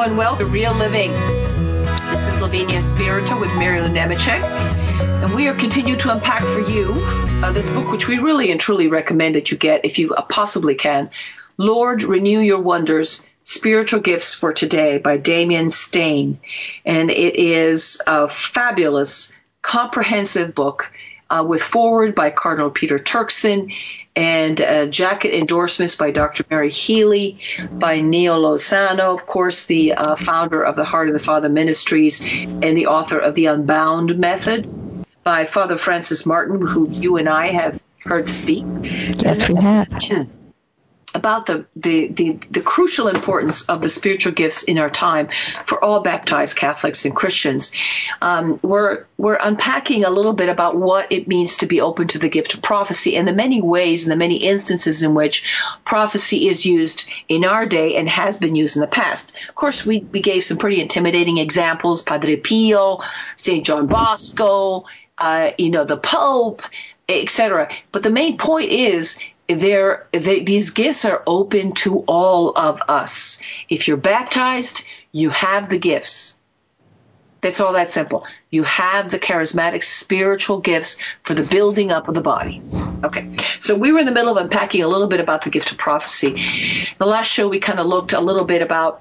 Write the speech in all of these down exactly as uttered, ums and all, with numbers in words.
everyone. Well, The Real Living. This is Lavinia Spirito with Marilyn Nemechek, and we are continuing to unpack for you uh, this book, which we really and truly recommend that you get if you uh, possibly can. Lord, Renew Your Wonders, Spiritual Gifts for Today by Damian Stain. And it is a fabulous, comprehensive book uh, with foreword by Cardinal Peter Turkson and uh, jacket endorsements by Doctor Mary Healy, by Neil Lozano, of course, the uh, founder of the Heart of the Father Ministries and the author of The Unbound Method, by Father Francis Martin, who you and I have heard speak. Yes, we have. About the, the, the, the crucial importance of the spiritual gifts in our time for all baptized Catholics and Christians. Um, we're we're unpacking a little bit about what it means to be open to the gift of prophecy and the many ways and the many instances in which prophecy is used in our day and has been used in the past. Of course, we, we gave some pretty intimidating examples, Padre Pio, Saint John Bosco, uh, you know, the Pope, et cetera. But the main point is, They're, they, these gifts are open to all of us. If you're baptized, you have the gifts. That's all that simple. You have the charismatic spiritual gifts for the building up of the body. Okay, so we were in the middle of unpacking a little bit about the gift of prophecy. The last show, we kind of looked a little bit about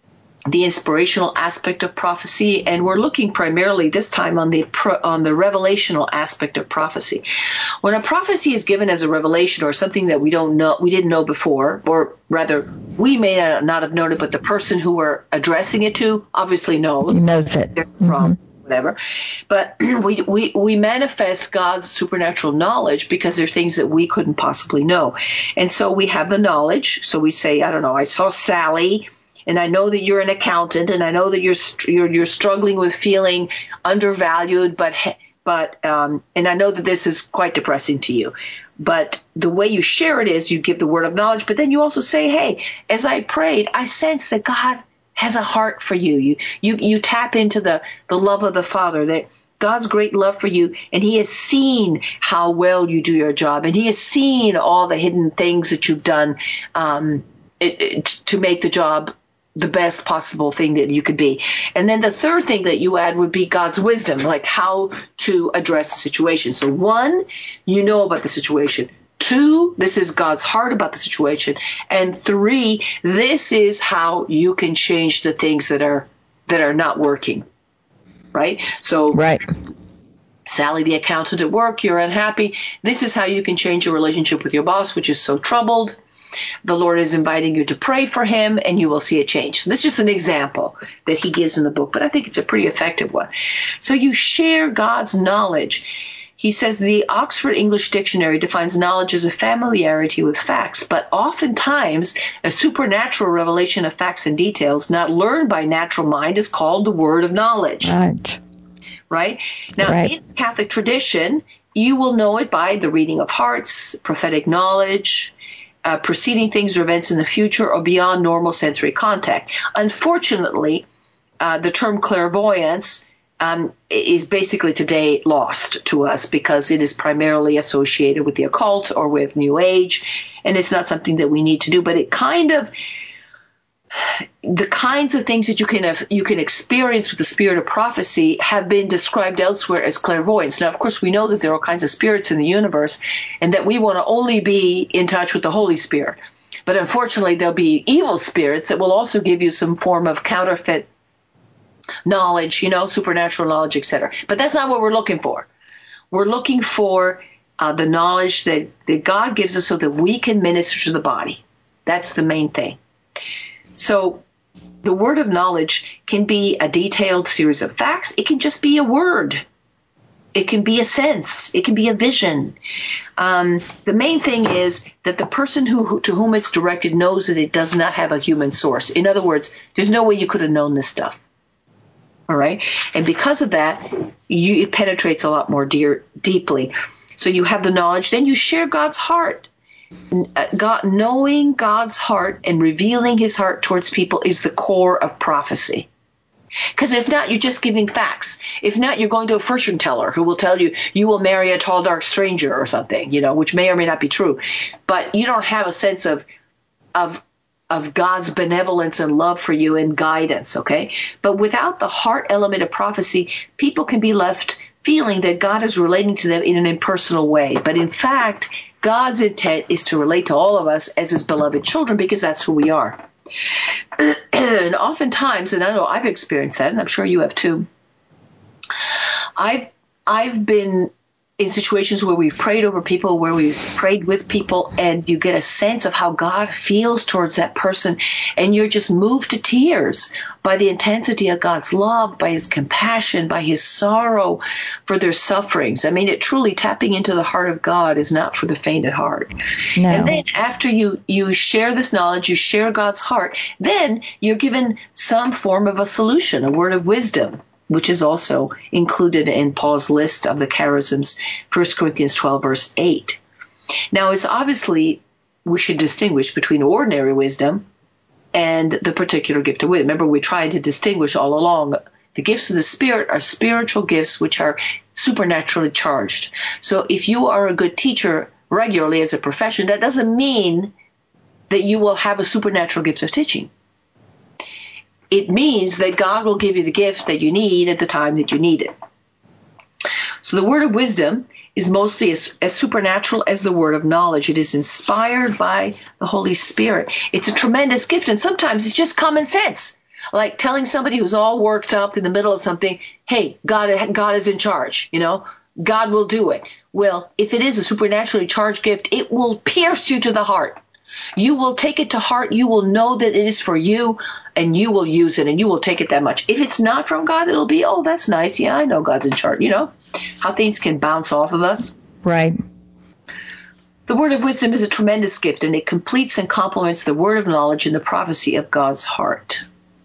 the inspirational aspect of prophecy, and we're looking primarily this time on the pro, on the revelational aspect of prophecy. When a prophecy is given as a revelation or something that we don't know, we didn't know before, or rather, we may not have known it, but the person who we're addressing it to obviously knows. He knows it. There's a problem, mm-hmm. whatever. But we, we we manifest God's supernatural knowledge because there are things that we couldn't possibly know, and so we have the knowledge. So we say, I don't know, I saw Sally. And I know that you're an accountant, and I know that you're you're, you're struggling with feeling undervalued, but but um, and I know that this is quite depressing to you. But the way you share it is you give the word of knowledge, but then you also say, hey, as I prayed, I sense that God has a heart for you. You you you tap into the the love of the Father, that God's great love for you, and He has seen how well you do your job, and He has seen all the hidden things that you've done um, it, it, to make the job the best possible thing that you could be. And then the third thing that you add would be God's wisdom, like how to address the situation. So one, you know about the situation. Two, this is God's heart about the situation. And three, this is how you can change the things that are that are not working. Right? So right. Sally, the accountant at work, you're unhappy. This is how you can change your relationship with your boss, which is so troubled. The Lord is inviting you to pray for him, and you will see a change. So this is just an example that he gives in the book, but I think it's a pretty effective one. So you share God's knowledge. He says the Oxford English Dictionary defines knowledge as a familiarity with facts, but oftentimes a supernatural revelation of facts and details not learned by natural mind is called the word of knowledge. Right. Right? Now, right. In Catholic tradition, you will know it by the reading of hearts, prophetic knowledge, Uh, preceding things or events in the future or beyond normal sensory contact. Unfortunately, uh, the term clairvoyance um, is basically today lost to us because it is primarily associated with the occult or with New Age, and it's not something that we need to do. But it kind of, the kinds of things that you can have, you can experience with the spirit of prophecy have been described elsewhere as clairvoyance. Now, of course, we know that there are all kinds of spirits in the universe and that we want to only be in touch with the Holy Spirit. But unfortunately, there'll be evil spirits that will also give you some form of counterfeit knowledge, you know, supernatural knowledge, et cetera. But that's not what we're looking for. We're looking for uh, the knowledge that, that God gives us so that we can minister to the body. That's the main thing. So the word of knowledge can be a detailed series of facts. It can just be a word. It can be a sense. It can be a vision. Um, the main thing is that the person who, who to whom it's directed knows that it does not have a human source. In other words, there's no way you could have known this stuff. All right? And because of that, you, it penetrates a lot more dear, deeply. So you have the knowledge. Then you share God's heart. God, knowing God's heart and revealing his heart towards people is the core of prophecy. Because if not, you're just giving facts. If not, you're going to a fortune teller who will tell you you will marry a tall, dark stranger or something, you know, which may or may not be true. But you don't have a sense of of of God's benevolence and love for you and guidance, okay? But without the heart element of prophecy, people can be left feeling that God is relating to them in an impersonal way. But in fact, God's intent is to relate to all of us as his beloved children, because that's who we are. And oftentimes, and I know I've experienced that, and I'm sure you have too, I've, I've been in situations where we've prayed over people, where we've prayed with people, and you get a sense of how God feels towards that person, and you're just moved to tears by the intensity of God's love, by his compassion, by his sorrow for their sufferings. I mean, it truly, tapping into the heart of God is not for the faint at heart. No. And then after you, you share this knowledge, you share God's heart, then you're given some form of a solution, a word of wisdom, which is also included in Paul's list of the charisms, First Corinthians twelve, verse eight. Now, it's obviously, we should distinguish between ordinary wisdom and the particular gift of wisdom. Remember, we tried to distinguish all along. The gifts of the Spirit are spiritual gifts which are supernaturally charged. So if you are a good teacher regularly as a profession, that doesn't mean that you will have a supernatural gift of teaching. It means that God will give you the gift that you need at the time that you need it. So the word of wisdom is mostly as, as supernatural as the word of knowledge. It is inspired by the Holy Spirit. It's a tremendous gift, and sometimes it's just common sense. Like telling somebody who's all worked up in the middle of something, hey, God, God is in charge, you know, God will do it. Well, if it is a supernaturally charged gift, it will pierce you to the heart. You will take it to heart. You will know that it is for you, and you will use it, and you will take it that much. If it's not from God, it'll be, oh, that's nice. Yeah, I know God's in charge. You know how things can bounce off of us. Right. The word of wisdom is a tremendous gift, and it completes and complements the word of knowledge and the prophecy of God's heart.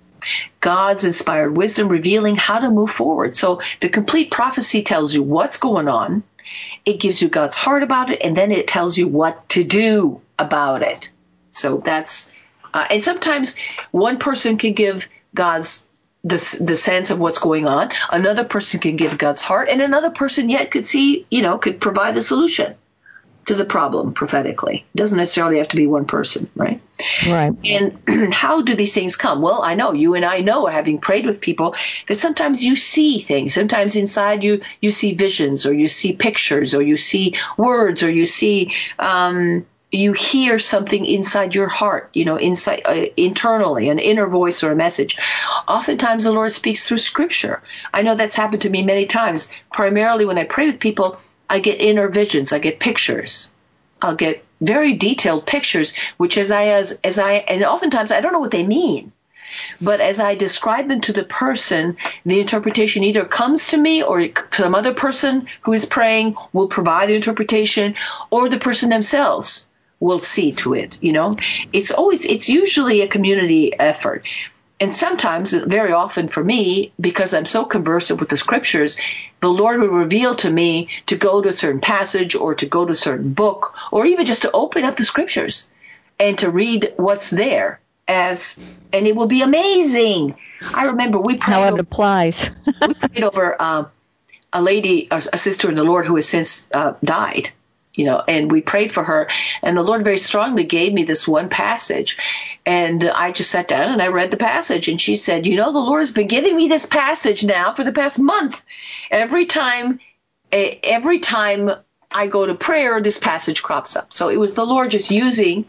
God's inspired wisdom revealing how to move forward. So the complete prophecy tells you what's going on. It gives you God's heart about it, and then it tells you what to do about it. So that's, uh, and sometimes one person can give God's, the, the sense of what's going on. Another person can give God's heart, and another person yet could see, you know, could provide the solution to the problem prophetically. It doesn't necessarily have to be one person, right? Right. And how do these things come? Well, I know you and I know, having prayed with people, that sometimes you see things. Sometimes inside you, you see visions, or you see pictures, or you see words, or you see, um, you hear something inside your heart, you know, inside, uh, internally, an inner voice or a message. Oftentimes the Lord speaks through Scripture. I know that's happened to me many times. Primarily when I pray with people, I get inner visions. I get pictures. I'll get very detailed pictures, which as I, as, as I, and oftentimes I don't know what they mean, but as I describe them to the person, the interpretation either comes to me, or some other person who is praying will provide the interpretation, or the person themselves will see to it. You know, it's always, it's usually a community effort. And sometimes, very often for me, because I'm so conversant with the Scriptures, the Lord will reveal to me to go to a certain passage, or to go to a certain book, or even just to open up the Scriptures and to read what's there. As and it will be amazing. I remember we prayed how it over, applies. we prayed over um, a lady, a, a sister in the Lord who has since uh, died. You know, and we prayed for her, and the Lord very strongly gave me this one passage, and I just sat down and I read the passage, and she said, you know, the Lord has been giving me this passage now for the past month. Every time, every time I go to prayer, this passage crops up. So it was the Lord just using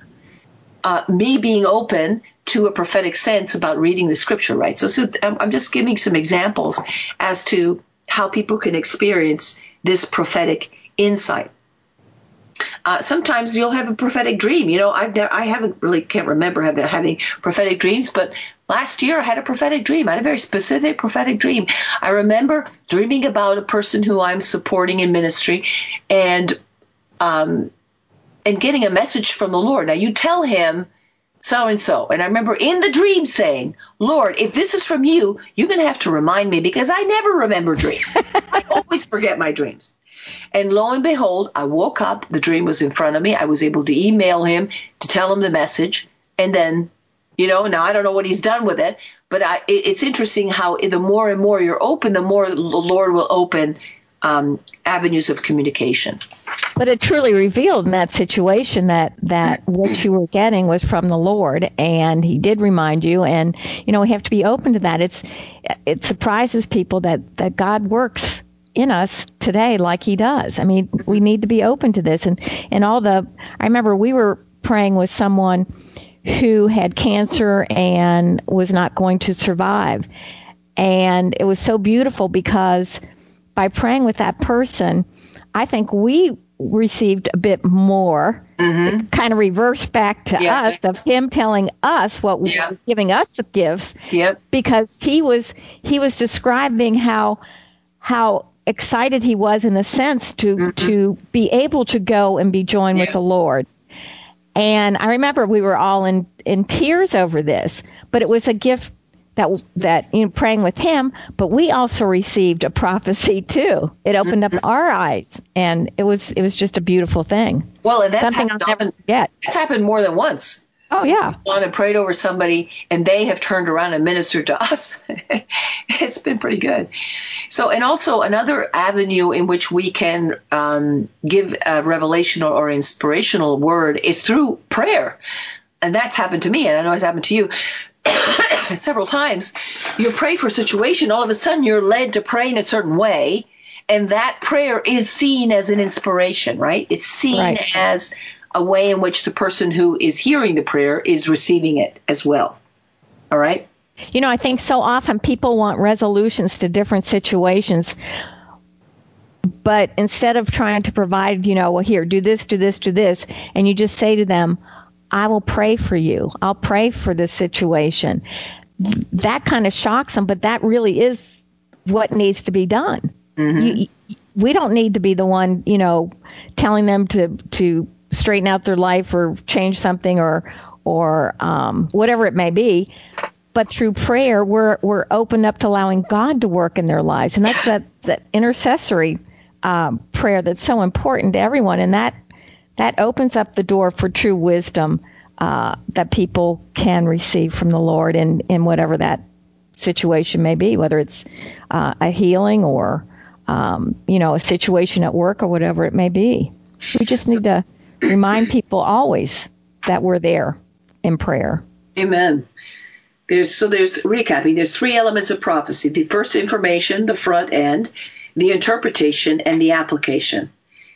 uh, me being open to a prophetic sense about reading the Scripture, right? So, so I'm just giving some examples as to how people can experience this prophetic insight. Uh, sometimes you'll have a prophetic dream. You know, I've never, I haven't really can't remember having, having prophetic dreams, but last year I had a prophetic dream. I had a very specific prophetic dream. I remember dreaming about a person who I'm supporting in ministry, and um, and getting a message from the Lord. Now, you tell him so and so. And I remember in the dream saying, Lord, if this is from you, you're going to have to remind me, because I never remember dreams. I always forget my dreams. And lo and behold, I woke up. The dream was in front of me. I was able to email him to tell him the message. And then, you know, now I don't know what he's done with it, but I, it, it's interesting how the more and more you're open, the more the Lord will open um, avenues of communication. But it truly revealed in that situation that, that what you were getting was from the Lord, and he did remind you, and, you know, we have to be open to that. It's It surprises people that, that God works in us today like he does. I mean, we need to be open to this. And, and all the, I remember we were praying with someone who had cancer and was not going to survive. And it was so beautiful because by praying with that person, I think we received a bit more, mm-hmm. kind of reversed back to yeah. us of him telling us what yeah. was giving us the gifts. Yep. Because he was he was describing how how excited he was in a sense to mm-hmm. to be able to go and be joined yeah. with the Lord. And I remember we were all in, in tears over this, but it was a gift that that you know, praying with him, but we also received a prophecy too. It opened up our eyes, and it was it was just a beautiful thing. Well, and that's something I'll never forget. It's happened more than once. Oh yeah, we've gone and prayed over somebody, and they have turned around and ministered to us. It's been pretty good. So, and also another avenue in which we can um, give a revelational or inspirational word is through prayer, and that's happened to me, and I know it's happened to you. Several times. You pray for a situation, all of a sudden you're led to pray in a certain way, and that prayer is seen as an inspiration, right? It's seen right. as a way in which the person who is hearing the prayer is receiving it as well. All right? You know, I think so often people want resolutions to different situations, but instead of trying to provide, you know, well, here, do this, do this, do this, and you just say to them, I will pray for you. I'll pray for this situation. That kind of shocks them, but that really is what needs to be done. Mm-hmm. You, we don't need to be the one, you know, telling them to, to straighten out their life or change something or or um, whatever it may be. But through prayer, we're we're open up to allowing God to work in their lives, and that's that that intercessory um, prayer that's so important to everyone, and that. That opens up the door for true wisdom uh, that people can receive from the Lord in, in whatever that situation may be, whether it's uh, a healing or, um, you know, a situation at work or whatever it may be. We just need to remind people always that we're there in prayer. Amen. There's so there's recapping. There's three elements of prophecy: the first information, the front end, the interpretation, and the application.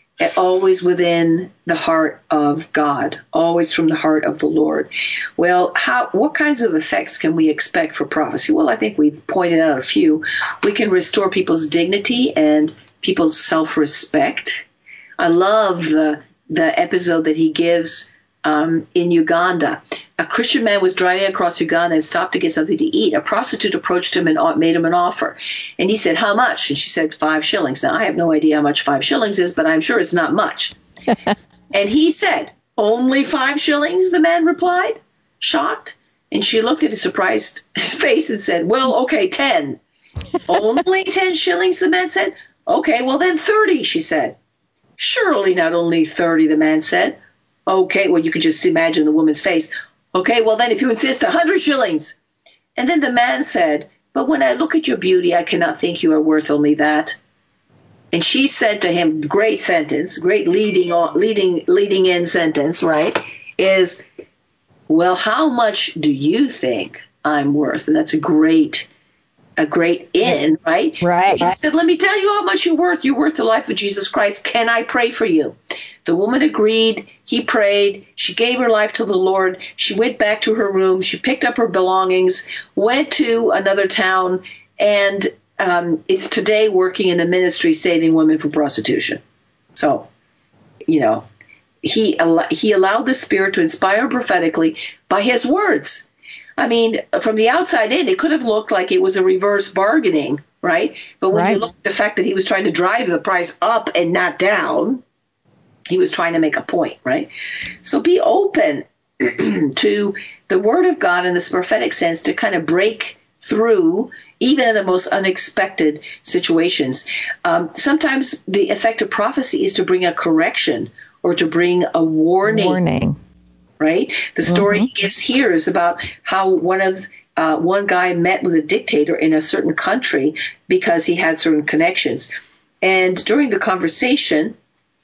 Always within the heart of God, always from the heart of the Lord. Well, how? What kinds of effects can we expect for prophecy? Well, I think we've pointed out a few. We can restore people's dignity and people's self-respect. I love the the episode that he gives um, in Uganda. A Christian man was driving across Uganda and stopped to get something to eat. A prostitute approached him and made him an offer. And he said, how much? And she said, five shillings. Now, I have no idea how much five shillings is, but I'm sure it's not much. And he said, only five shillings, the man replied, shocked. And she looked at his surprised face and said, well, okay, ten. Only ten shillings, the man said. Okay, well, then thirty, she said. Surely not only thirty, the man said. Okay, well, you could just imagine the woman's face. Okay, well, then if you insist, a hundred shillings. And then the man said, but when I look at your beauty, I cannot think you are worth only that. And she said to him, great sentence, great leading on, leading, leading in sentence, right, is, well, how much do you think I'm worth? And that's a great, a great in, right? Right. He said, let me tell you how much you're worth. You're worth the life of Jesus Christ. Can I pray for you? The woman agreed. He prayed. She gave her life to the Lord. She went back to her room. She picked up her belongings, went to another town, and um, is today working in a ministry saving women from prostitution. So, you know, he al- he allowed the Spirit to inspire prophetically by his words. I mean, from the outside in, it could have looked like it was a reverse bargaining, right? But when right. you look at the fact that he was trying to drive the price up and not down, he was trying to make a point, right? So be open to the Word of God in this prophetic sense to kind of break through even in the most unexpected situations. Um, sometimes the effect of prophecy is to bring a correction or to bring a warning. Warning. Right? The story mm-hmm. he gives here is about how one of uh, one guy met with a dictator in a certain country because he had certain connections. And during the conversation,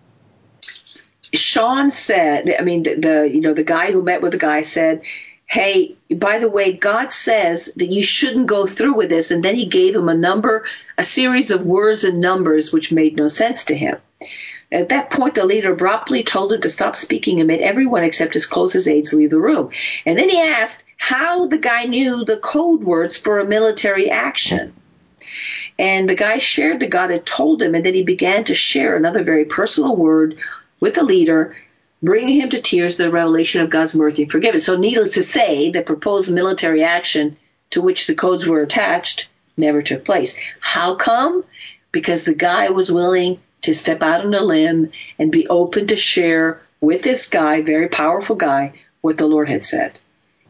Sean said, I mean, the, the you know, the guy who met with the guy said, hey, by the way, God says that you shouldn't go through with this. And then he gave him a number, a series of words and numbers which made no sense to him. At that point, the leader abruptly told him to stop speaking and made everyone except his closest aides leave the room. And then he asked how the guy knew the code words for a military action. And the guy shared that God had told him, and then he began to share another very personal word with the leader, bringing him to tears, the revelation of God's mercy and forgiveness. So needless to say, the proposed military action to which the codes were attached never took place. How come? Because the guy was willing to step out on a limb and be open to share with this guy, very powerful guy, what the Lord had said.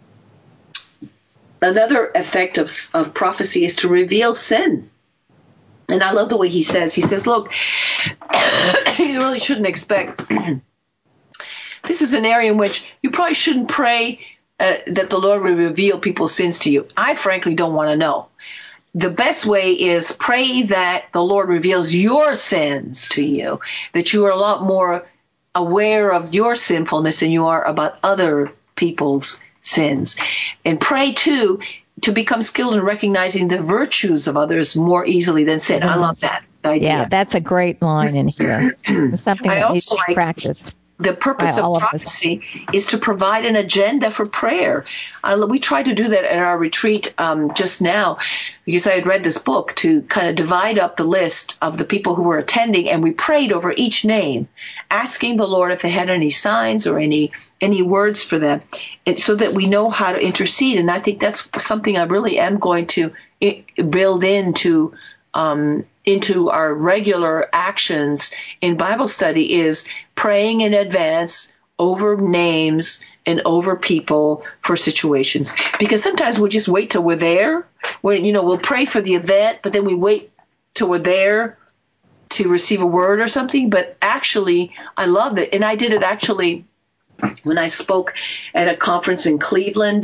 Another effect of, of prophecy is to reveal sin. And I love the way he says, he says, look, you really shouldn't expect, this is an area in which you probably shouldn't pray uh, that the Lord will reveal people's sins to you. I frankly don't want to know. The best way is pray that the Lord reveals your sins to you, that you are a lot more aware of your sinfulness than you are about other people's sins. And pray, too, to become skilled in recognizing the virtues of others more easily than sin. I love that idea. Yeah, that's a great line in here. It's something that needs to be practiced. The purpose of prophecy is to provide an agenda for prayer. Uh, we tried to do that at our retreat um, just now because I had read this book to kind of divide up the list of the people who were attending, and we prayed over each name, asking the Lord if they had any signs or any any words for them, and so that we know how to intercede. And I think that's something I really am going to build into um, into our regular actions in Bible study, is praying in advance over names and over people for situations. Because sometimes we'll just wait till we're there. When, you know, we'll pray for the event, but then we wait till we're there to receive a word or something. But actually, I love it. And I did it actually when I spoke at a conference in Cleveland.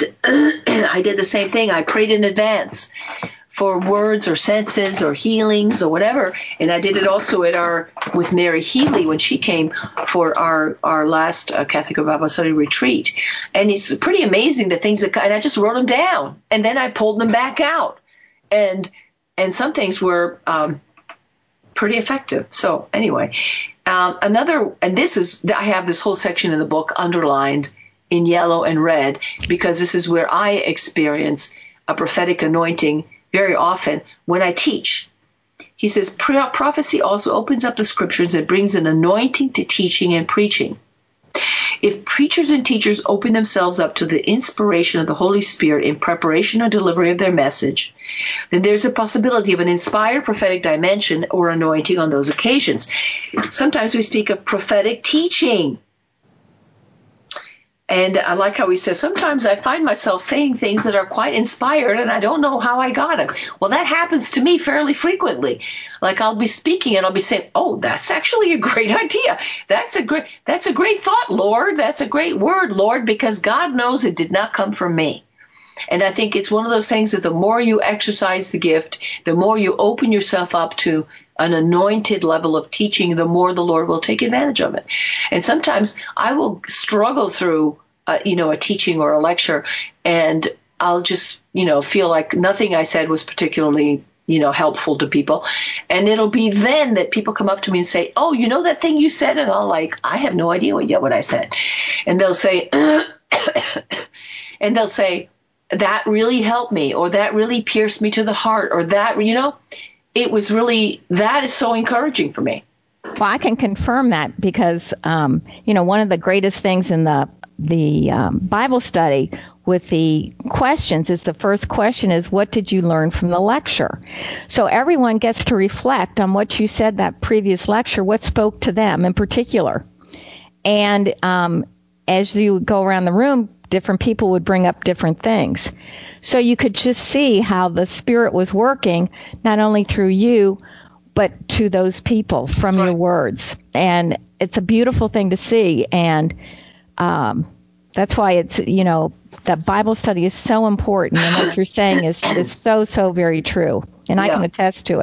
I did the same thing. I prayed in advance for words or senses or healings or whatever. And I did it also at our with Mary Healy when she came for our our last uh, Catholic Bible Study retreat. And it's pretty amazing the things that, and I just wrote them down and then I pulled them back out. And and some things were um, pretty effective. So anyway, um, another, and this is, I have this whole section in the book underlined in yellow and red because this is where I experience a prophetic anointing very often when I teach. He says, prophecy also opens up the scriptures and brings an anointing to teaching and preaching. If preachers and teachers open themselves up to the inspiration of the Holy Spirit in preparation or delivery of their message, then there's a possibility of an inspired prophetic dimension or anointing on those occasions. Sometimes we speak of prophetic teaching. And I like how he says, sometimes I find myself saying things that are quite inspired and I don't know how I got them. Well, that happens to me fairly frequently. Like I'll be speaking and I'll be saying, oh, that's actually a great idea. That's a great, that's a great thought, Lord. That's a great word, Lord, because God knows it did not come from me. And I think it's one of those things that the more you exercise the gift, the more you open yourself up to an anointed level of teaching, the more the Lord will take advantage of it. And sometimes I will struggle through, uh, you know, a teaching or a lecture, and I'll just, you know, feel like nothing I said was particularly, you know, helpful to people. And it'll be then that people come up to me and say, oh, you know that thing you said? And I'll like, I have no idea what, what I said. And they'll say, and they'll say, that really helped me, or that really pierced me to the heart, or that, you know, it was really, that is so encouraging for me. Well, I can confirm that because, um, you know, one of the greatest things in the the um, Bible study with the questions is the first question is, what did you learn from the lecture? So everyone gets to reflect on what you said that previous lecture, what spoke to them in particular. And um, as you go around the room, different people would bring up different things. So you could just see how the Spirit was working, not only through you, but to those people from your words. And it's a beautiful thing to see. And um, that's why it's, you know, that Bible study is so important. And what you're saying is, is so, so very true. And I yeah. can attest to it.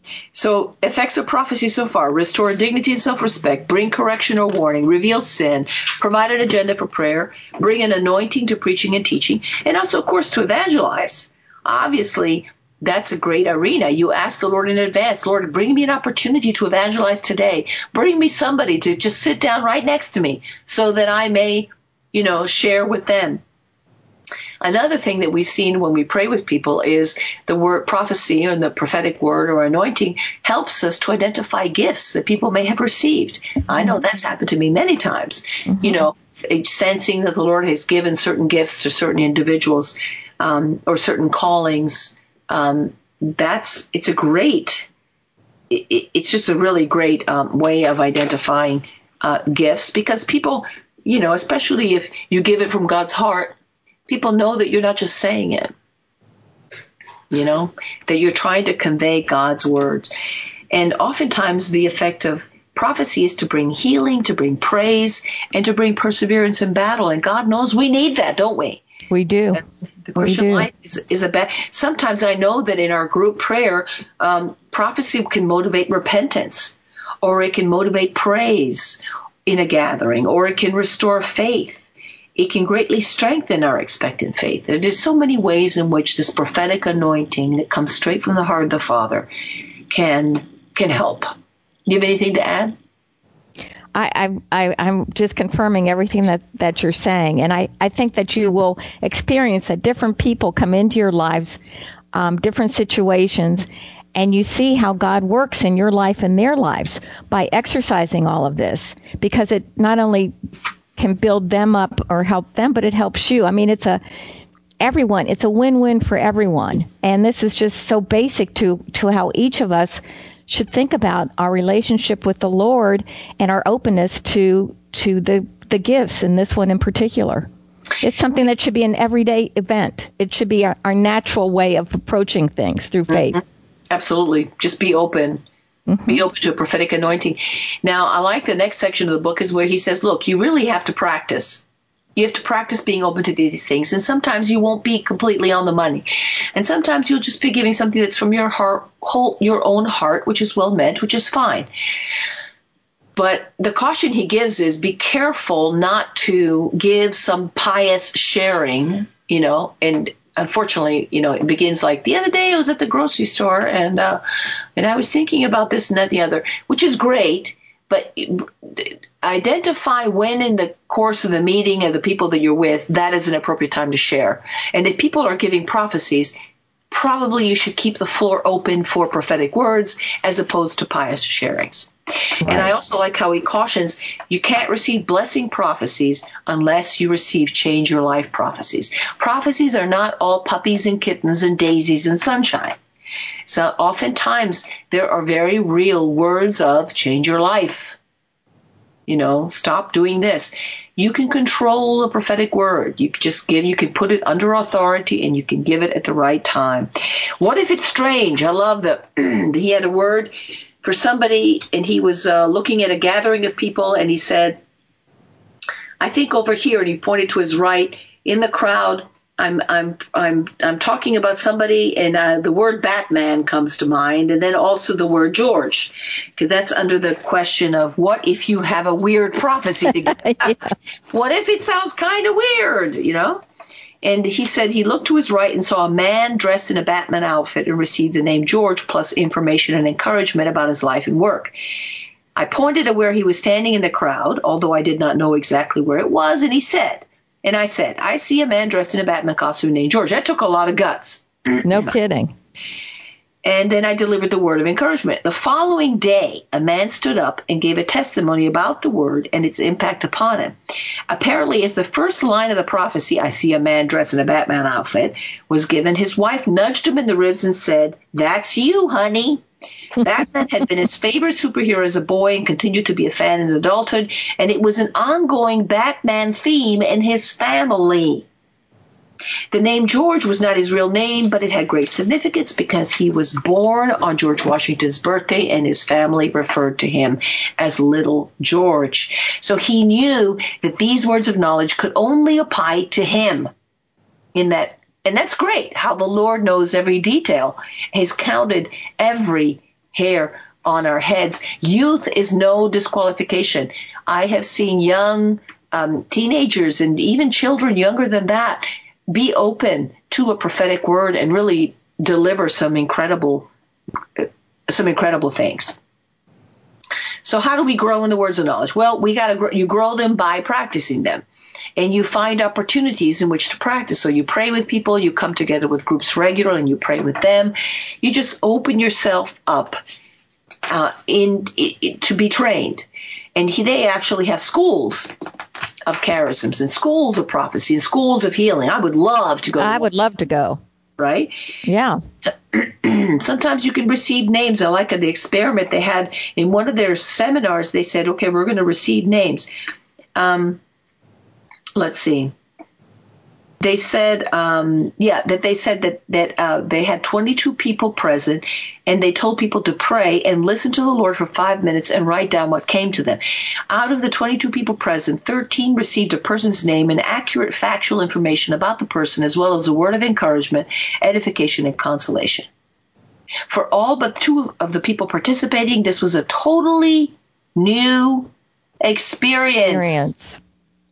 So effects of prophecy so far: restore dignity and self-respect, bring correction or warning, reveal sin, provide an agenda for prayer, bring an anointing to preaching and teaching, and also, of course, to evangelize. Obviously, that's a great arena. You ask the Lord in advance, Lord, bring me an opportunity to evangelize today. Bring me somebody to just sit down right next to me so that I may, you know, share with them. Another thing that we've seen when we pray with people is the word prophecy and the prophetic word or anointing helps us to identify gifts that people may have received. I know that's happened to me many times. Mm-hmm. You know, sensing that the Lord has given certain gifts to certain individuals um, or certain callings. Um, that's it's a great. It, it's just a really great um, way of identifying uh, gifts, because people, you know, especially if you give it from God's heart, people know that you're not just saying it, you know, that you're trying to convey God's words. And oftentimes the effect of prophecy is to bring healing, to bring praise, and to bring perseverance in battle. And God knows we need that, don't we? We do. That's, the Christian we do. life is, is a bad. Sometimes I know that in our group prayer, um, prophecy can motivate repentance, or it can motivate praise in a gathering, or it can restore faith. It can greatly strengthen our expectant faith. There's so many ways in which this prophetic anointing that comes straight from the heart of the Father can can help. Do you have anything to add? I, I, I'm just confirming everything that, that you're saying. And I, I think that you will experience that different people come into your lives, um, different situations, and you see how God works in your life and their lives by exercising all of this, because it not only can build them up or help them, but it helps you. I mean, it's a everyone. It's a win-win for everyone. And this is just so basic to, to how each of us should think about our relationship with the Lord and our openness to to the, the gifts, and this one in particular. It's something that should be an everyday event. It should be our, our natural way of approaching things through faith. Mm-hmm. Absolutely. Just be open. Mm-hmm. Be open to a prophetic anointing. Now, I like the next section of the book is where he says, look, you really have to practice. You have to practice being open to these things. And sometimes you won't be completely on the money. And sometimes you'll just be giving something that's from your heart, whole, your own heart, which is well meant, which is fine. But the caution he gives is be careful not to give some pious sharing, you know, and unfortunately, you know, it begins like the other day I was at the grocery store and uh, and I was thinking about this and that and the other, which is great. But identify when in the course of the meeting of the people that you're with, that is an appropriate time to share. And if people are giving prophecies, probably you should keep the floor open for prophetic words as opposed to pious sharings. Right. And I also like how he cautions, you can't receive blessing prophecies unless you receive change your life prophecies. Prophecies are not all puppies and kittens and daisies and sunshine. So oftentimes there are very real words of change your life. You know, stop doing this. You can control a prophetic word. You can just give, you can put it under authority and you can give it at the right time. What if it's strange? I love that he had a word for somebody and he was uh, looking at a gathering of people and he said, I think over here, and he pointed to his right in the crowd, I'm I'm I'm I'm talking about somebody, and uh, the word Batman comes to mind, and then also the word George, because that's under the question of what if you have a weird prophecy to give? Yeah. What if it sounds kind of weird, you know? And he said he looked to his right and saw a man dressed in a Batman outfit and received the name George plus information and encouragement about his life and work. I pointed at where he was standing in the crowd, although I did not know exactly where it was, and he said. And I said, I see a man dressed in a Batman costume named George. That took a lot of guts. No kidding. And then I delivered the word of encouragement. The following day, a man stood up and gave a testimony about the word and its impact upon him. Apparently, as the first line of the prophecy, I see a man dressed in a Batman outfit, was given, his wife nudged him in the ribs and said, that's you, honey. Batman had been his favorite superhero as a boy and continued to be a fan in adulthood, and it was an ongoing Batman theme in his family. The name George was not his real name, but it had great significance because he was born on George Washington's birthday, and his family referred to him as Little George. So he knew that these words of knowledge could only apply to him in that. And that's great, how the Lord knows every detail, has counted every hair on our heads. Youth is no disqualification. I have seen young um, teenagers and even children younger than that be open to a prophetic word and really deliver some incredible, some incredible things. So how do we grow in the words of knowledge? Well, we got to grow, you grow them by practicing them. And you find opportunities in which to practice. So you pray with people, you come together with groups regularly and you pray with them. You just open yourself up uh, in, in to be trained. And he, they actually have schools of charisms and schools of prophecy and schools of healing. I would love to go. I to would love to go. Right? Yeah. Sometimes you can receive names. I like the experiment they had in one of their seminars. They said, okay, we're going to receive names. Um, let's see. They said, um, yeah, that they said that, that uh, they had twenty-two people present, and they told people to pray and listen to the Lord for five minutes and write down what came to them. Out of the twenty-two people present, thirteen received a person's name and accurate factual information about the person, as well as a word of encouragement, edification, and consolation. For all but two of the people participating, this was a totally new experience. experience.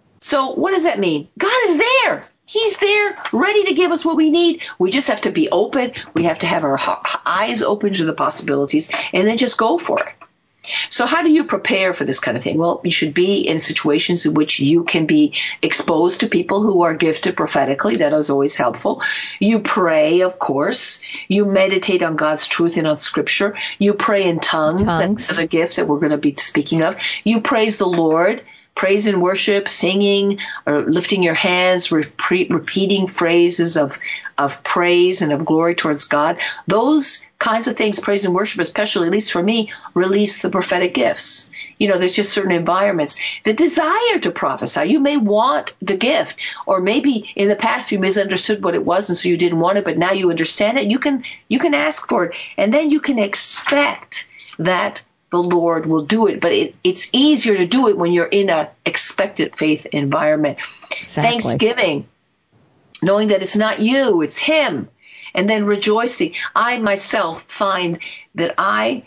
So what does that mean? God is there. He's there, ready to give us what we need. We just have to be open. We have to have our eyes open to the possibilities and then just go for it. So how do you prepare for this kind of thing? Well, you should be in situations in which you can be exposed to people who are gifted prophetically. That is always helpful. You pray, of course. You meditate on God's truth and on Scripture. You pray in tongues. tongues. That's another gift that we're going to be speaking of. You praise the Lord. Praise and worship, singing, or lifting your hands, repeat, repeating phrases of, of praise and of glory towards God. Those kinds of things, praise and worship, especially, at least for me, release the prophetic gifts. You know, there's just certain environments. The desire to prophesy. You may want the gift, or maybe in the past you misunderstood what it was and so you didn't want it, but now you understand it. You can, you can ask for it, and then you can expect that the Lord will do it. But it, it's easier to do it when you're in an expectant faith environment. Exactly. Thanksgiving, knowing that it's not you, it's Him. And then rejoicing. I myself find that I,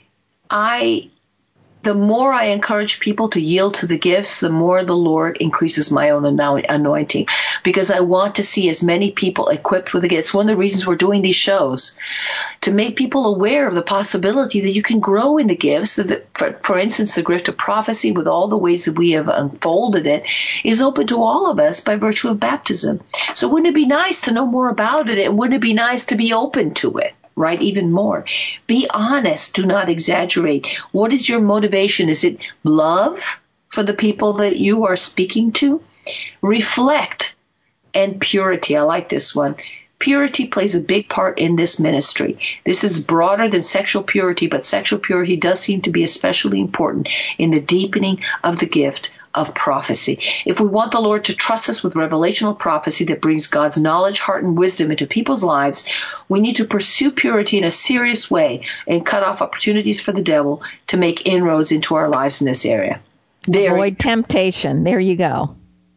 I, the more I encourage people to yield to the gifts, the more the Lord increases my own anointing, because I want to see as many people equipped with the gifts. One of the reasons we're doing these shows, to make people aware of the possibility that you can grow in the gifts. That, for, for instance, the gift of prophecy, with all the ways that we have unfolded it, is open to all of us by virtue of baptism. So wouldn't it be nice to know more about it, and wouldn't it be nice to be open to it? Right, even more. Be honest. Do not exaggerate. What is your motivation? Is it love for the people that you are speaking to? Reflect. And purity. I like this one. Purity plays a big part in this ministry. This is broader than sexual purity, but sexual purity does seem to be especially important in the deepening of the gift of prophecy. If we want the Lord to trust us with revelational prophecy that brings God's knowledge, heart, and wisdom into people's lives, we need to pursue purity in a serious way and cut off opportunities for the devil to make inroads into our lives in this area. Very Avoid temptation. There you go.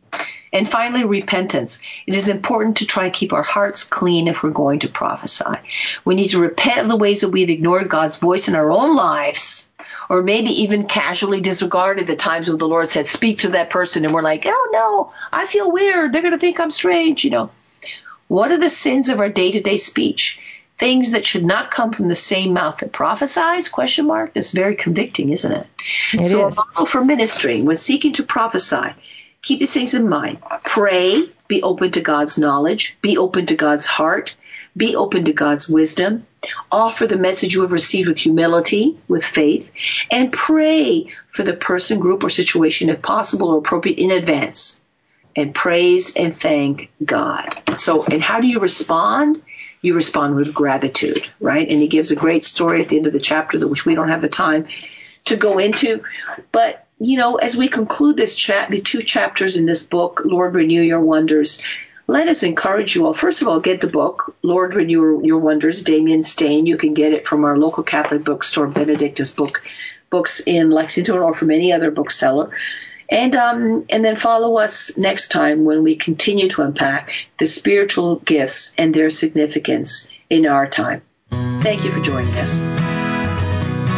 And finally, repentance. It is important to try and keep our hearts clean if we're going to prophesy. We need to repent of the ways that we've ignored God's voice in our own lives, or maybe even casually disregarded the times when the Lord said, speak to that person, and we're like, oh no, I feel weird. They're going to think I'm strange, you know. What are the sins of our day-to-day speech? Things that should not come from the same mouth that prophesies? Question mark. That's very convicting, isn't it? It so is. A model for ministry, when seeking to prophesy, keep these things in mind. Pray. Be open to God's knowledge. Be open to God's heart. Be open to God's wisdom. Offer the message you have received with humility, with faith, and pray for the person, group, or situation, if possible or appropriate, in advance. And praise and thank God. So, and how do you respond? You respond with gratitude, right? And he gives a great story at the end of the chapter, that which we don't have the time to go into. But, you know, as we conclude this chat, the two chapters in this book, Lord, Renew Your Wonders, let us encourage you all. First of all, get the book, Lord, Renew Your Wonders, Damian Stain. You can get it from our local Catholic bookstore, Benedictus book, Books in Lexington, or from any other bookseller. And um, and then follow us next time when we continue to unpack the spiritual gifts and their significance in our time. Thank you for joining us.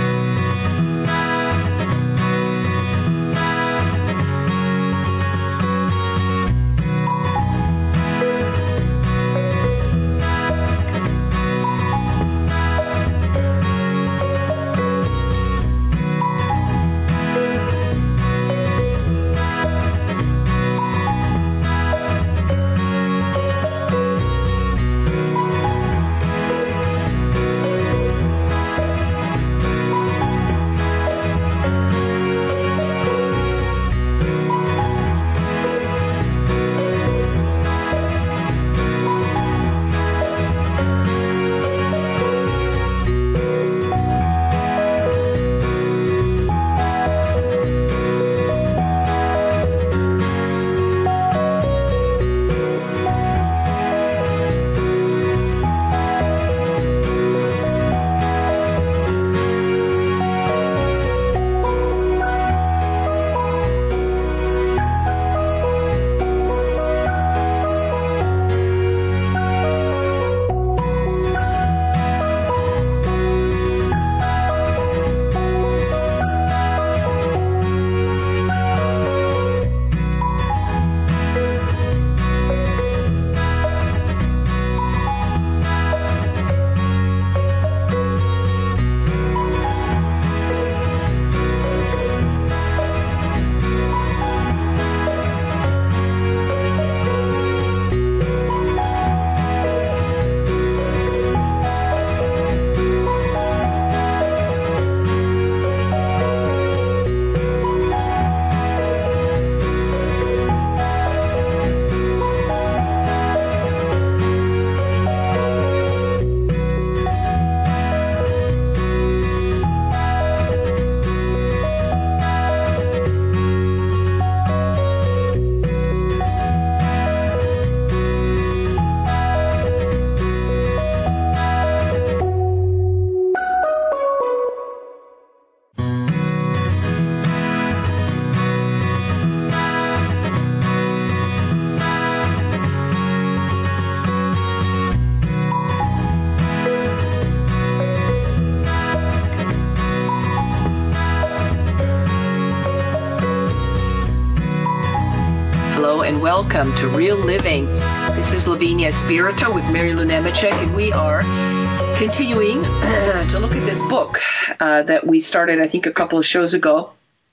welcome to Real Living. This is Lavinia Spirito with Mary Lou Nemechek, and we are continuing uh, to look at this book uh, that we started, I think, a couple of shows ago.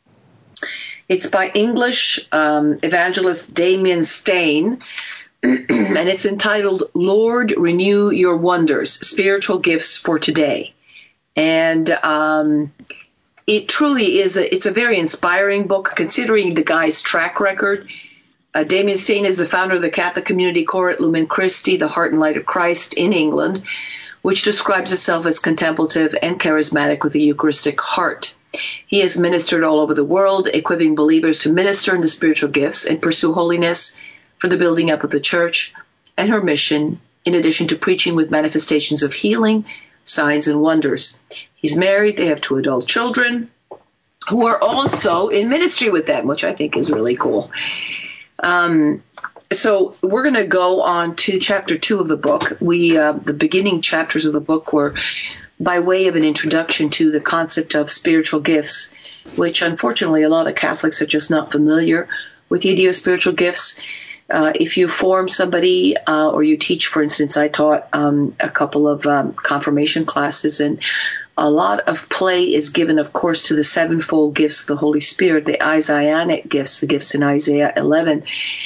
It's by English um, evangelist Damien Stein, and it's entitled, Lord, Renew Your Wonders, Spiritual Gifts for Today. And um, it truly is, a, it's a very inspiring book, considering the guy's track record. Uh, Damien Stein is the founder of the Catholic community Corit Lumen Christi, the Heart and Light of Christ in England, which describes itself as contemplative and charismatic with a Eucharistic heart. He has ministered all over the world, equipping believers to minister in the spiritual gifts and pursue holiness for the building up of the Church and her mission, in addition to preaching with manifestations of healing, signs, and wonders. He's married. They have two adult children who are also in ministry with them, which I think is really cool. Um, so we're going to go on to chapter two of the book. We, uh, the beginning chapters of the book were by way of an introduction to the concept of spiritual gifts, which unfortunately a lot of Catholics are just not familiar with the idea of spiritual gifts. Uh, if you form somebody uh, or you teach, for instance, I taught um, a couple of um, confirmation classes, and a lot of play is given, of course, to the sevenfold gifts of the Holy Spirit, the Isaianic gifts, the gifts in Isaiah eleven.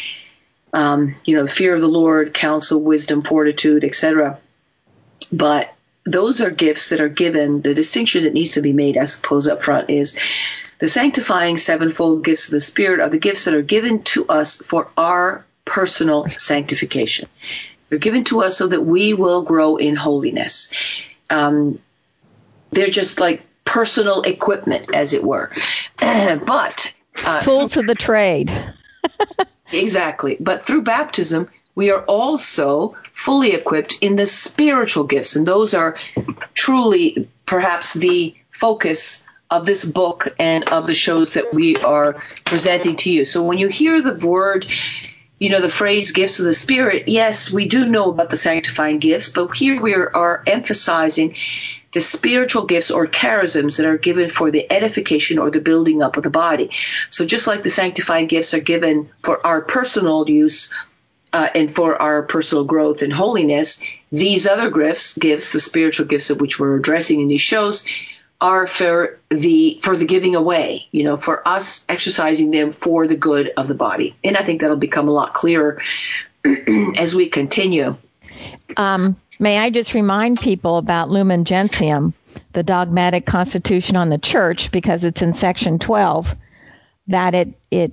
Um, you know, the fear of the Lord, counsel, wisdom, fortitude, et cetera. But those are gifts that are given. The distinction that needs to be made, I suppose, up front is the sanctifying sevenfold gifts of the Spirit are the gifts that are given to us for our personal sanctification. They're given to us so that we will grow in holiness. Um, they're just like personal equipment, as it were. but uh, tools of the trade. Exactly. But through baptism, we are also fully equipped in the spiritual gifts, and those are truly perhaps the focus of this book and of the shows that we are presenting to you. So when you hear the word, you know, the phrase gifts of the Spirit, yes, we do know about the sanctifying gifts, but here we are, are emphasizing the spiritual gifts or charisms that are given for the edification or the building up of the body. So just like the sanctifying gifts are given for our personal use uh, and for our personal growth and holiness, these other gifts, gifts, the spiritual gifts of which we're addressing in these shows, are for the for the giving away, you know, for us exercising them for the good of the body. And I think that'll become a lot clearer as we continue. Um, may I just remind people about Lumen Gentium, the dogmatic constitution on the Church, because it's in section twelve, that it it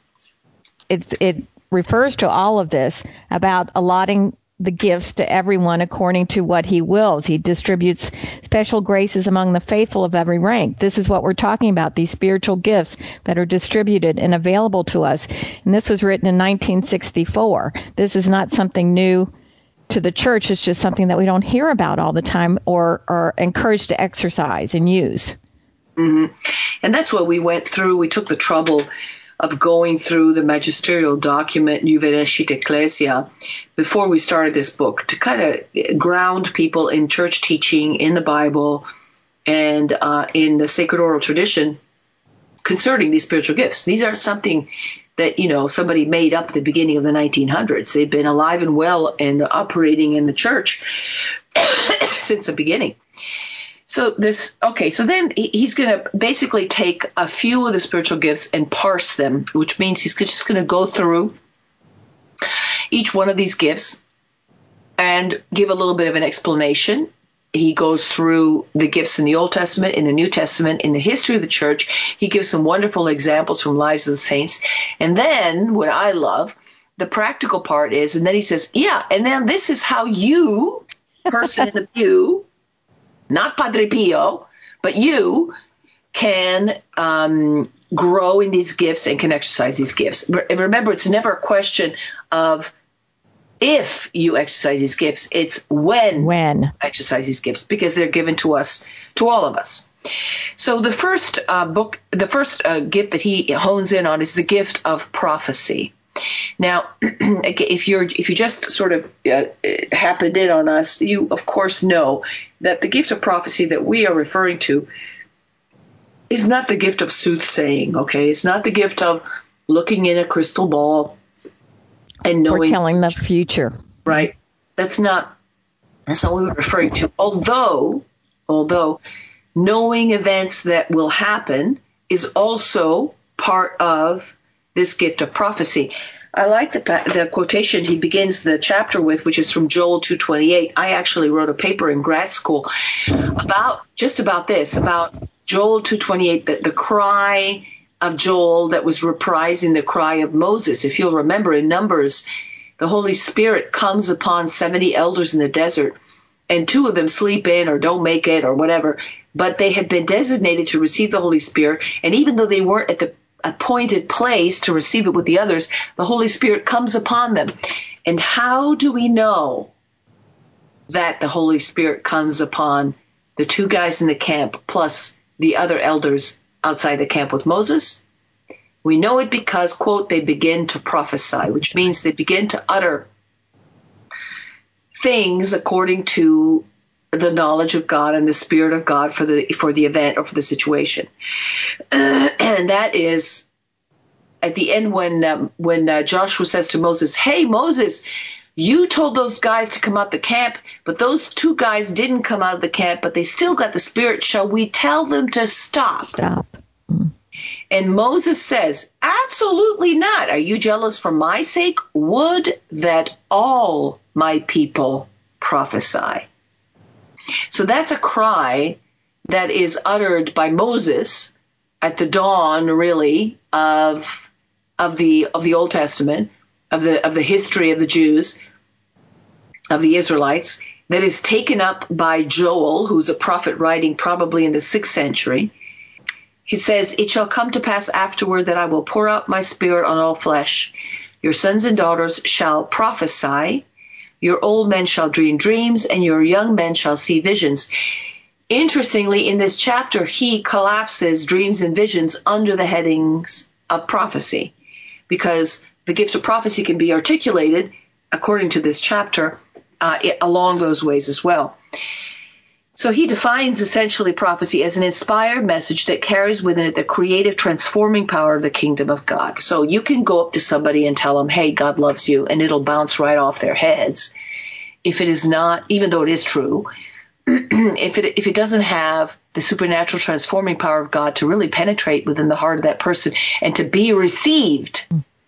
it, it refers to all of this about allotting the gifts to everyone according to what he wills. He distributes special graces among the faithful of every rank. This is what we're talking about, these spiritual gifts that are distributed and available to us. And this was written in nineteen sixty-four. This is not something new to the Church. It's just something that we don't hear about all the time or are encouraged to exercise and use. Mm-hmm. And that's what we went through. We took the trouble of going through the magisterial document Juvenescit Ecclesia before we started this book to kind of ground people in church teaching, in the Bible, and uh, in the sacred oral tradition concerning these spiritual gifts. These aren't something that, you know, somebody made up at the beginning of the nineteen hundreds. They've been alive and well and operating in the church since the beginning. So this, okay, so then he's going to basically take a few of the spiritual gifts and parse them, which means he's just going to go through each one of these gifts and give a little bit of an explanation. He goes through the gifts in the Old Testament, in the New Testament, in the history of the Church. He gives some wonderful examples from lives of the saints. And then what I love, the practical part is, and then he says, yeah, and then this is how you, person in the pew, not Padre Pio, but you can um, grow in these gifts and can exercise these gifts. Remember, it's never a question of if you exercise these gifts, it's when, when. you exercise these gifts, because they're given to us, to all of us. So the first uh, book, the first uh, gift that he hones in on is the gift of prophecy. Now, if you're if you just sort of uh, happened in on us, you of course know that the gift of prophecy that we are referring to is not the gift of soothsaying. Okay, it's not the gift of looking in a crystal ball and knowing foretelling the future. Right. That's not that's not what we were referring to. Although, although knowing events that will happen is also part of this gift of prophecy. I like the, the quotation he begins the chapter with, which is from Joel two twenty-eight. I actually wrote a paper in grad school about just about this, about Joel two twenty-eight, the, the cry of Joel that was reprising the cry of Moses. If you'll remember, in Numbers, the Holy Spirit comes upon seventy elders in the desert, and two of them sleep in or don't make it or whatever. But they had been designated to receive the Holy Spirit, and even though they weren't at the appointed place to receive it with the others, the Holy Spirit comes upon them. And how do we know that the Holy Spirit comes upon the two guys in the camp plus the other elders outside the camp with Moses? We know it because, quote, they begin to prophesy, which means they begin to utter things according to the knowledge of God and the Spirit of God for the for the event or for the situation. Uh, and that is at the end when um, when uh, Joshua says to Moses, "Hey, Moses, you told those guys to come out the camp, but those two guys didn't come out of the camp, but they still got the Spirit. Shall we tell them to stop?" Stop. Mm. And Moses says, "Absolutely not. Are you jealous for my sake? Would that all my people prophesy." So that's a cry that is uttered by Moses at the dawn, really, of of the of the Old Testament, of the of the history of the Jews, of the Israelites, that is taken up by Joel, who's a prophet writing probably in the sixth century. He says, "It shall come to pass afterward that I will pour out my Spirit on all flesh. Your sons and daughters shall prophesy. Your old men shall dream dreams, and your young men shall see visions." Interestingly, in this chapter, he collapses dreams and visions under the headings of prophecy, because the gift of prophecy can be articulated, according to this chapter, uh, along those ways as well. So he defines essentially prophecy as an inspired message that carries within it the creative, transforming power of the kingdom of God. So you can go up to somebody and tell them, "Hey, God loves you," and it'll bounce right off their heads. If it is not, even though it is true, if it if it doesn't have the supernatural transforming power of God to really penetrate within the heart of that person and to be received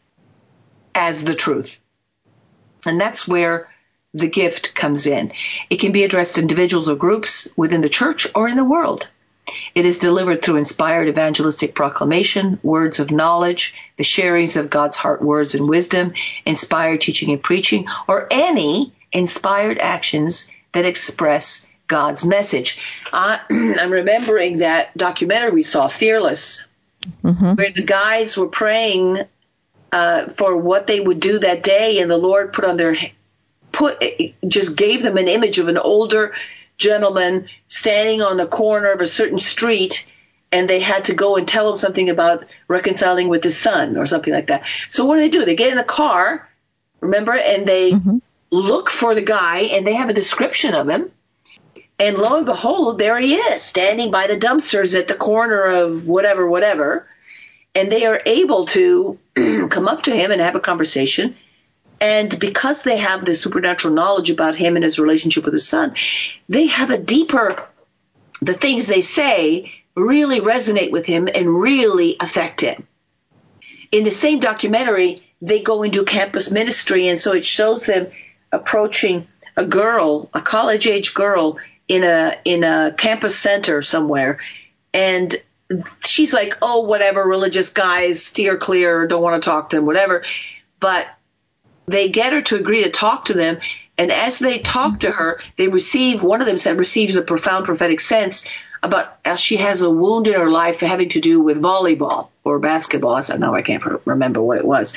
as the truth. And that's where the gift comes in. It can be addressed to individuals or groups within the church or in the world. It is delivered through inspired evangelistic proclamation, words of knowledge, the sharings of God's heart words and wisdom, inspired teaching and preaching, or any inspired actions that express God's message. Uh, I'm remembering that documentary we saw, Fearless, mm-hmm. where the guys were praying uh, for what they would do that day, and the Lord put on their put just gave them an image of an older gentleman standing on the corner of a certain street, and they had to go and tell him something about reconciling with his son or something like that. So what do they do? They get in a car, remember, and they mm-hmm. look for the guy, and they have a description of him. And lo and behold, there he is, standing by the dumpsters at the corner of whatever, whatever. And they are able to come up to him and have a conversation. And because they have the supernatural knowledge about him and his relationship with his son, they have a deeper, the things they say really resonate with him and really affect him. In the same documentary, they go into campus ministry, and so it shows them approaching a girl, a college-age girl, in a in a campus center somewhere, and she's like, "Oh, whatever, religious guys, steer clear, don't want to talk to them, whatever." But they get her to agree to talk to them, and as they talk to her, they receive, one of them said, receives a profound prophetic sense about how she has a wound in her life having to do with volleyball or basketball. I said, no, I can't remember what it was.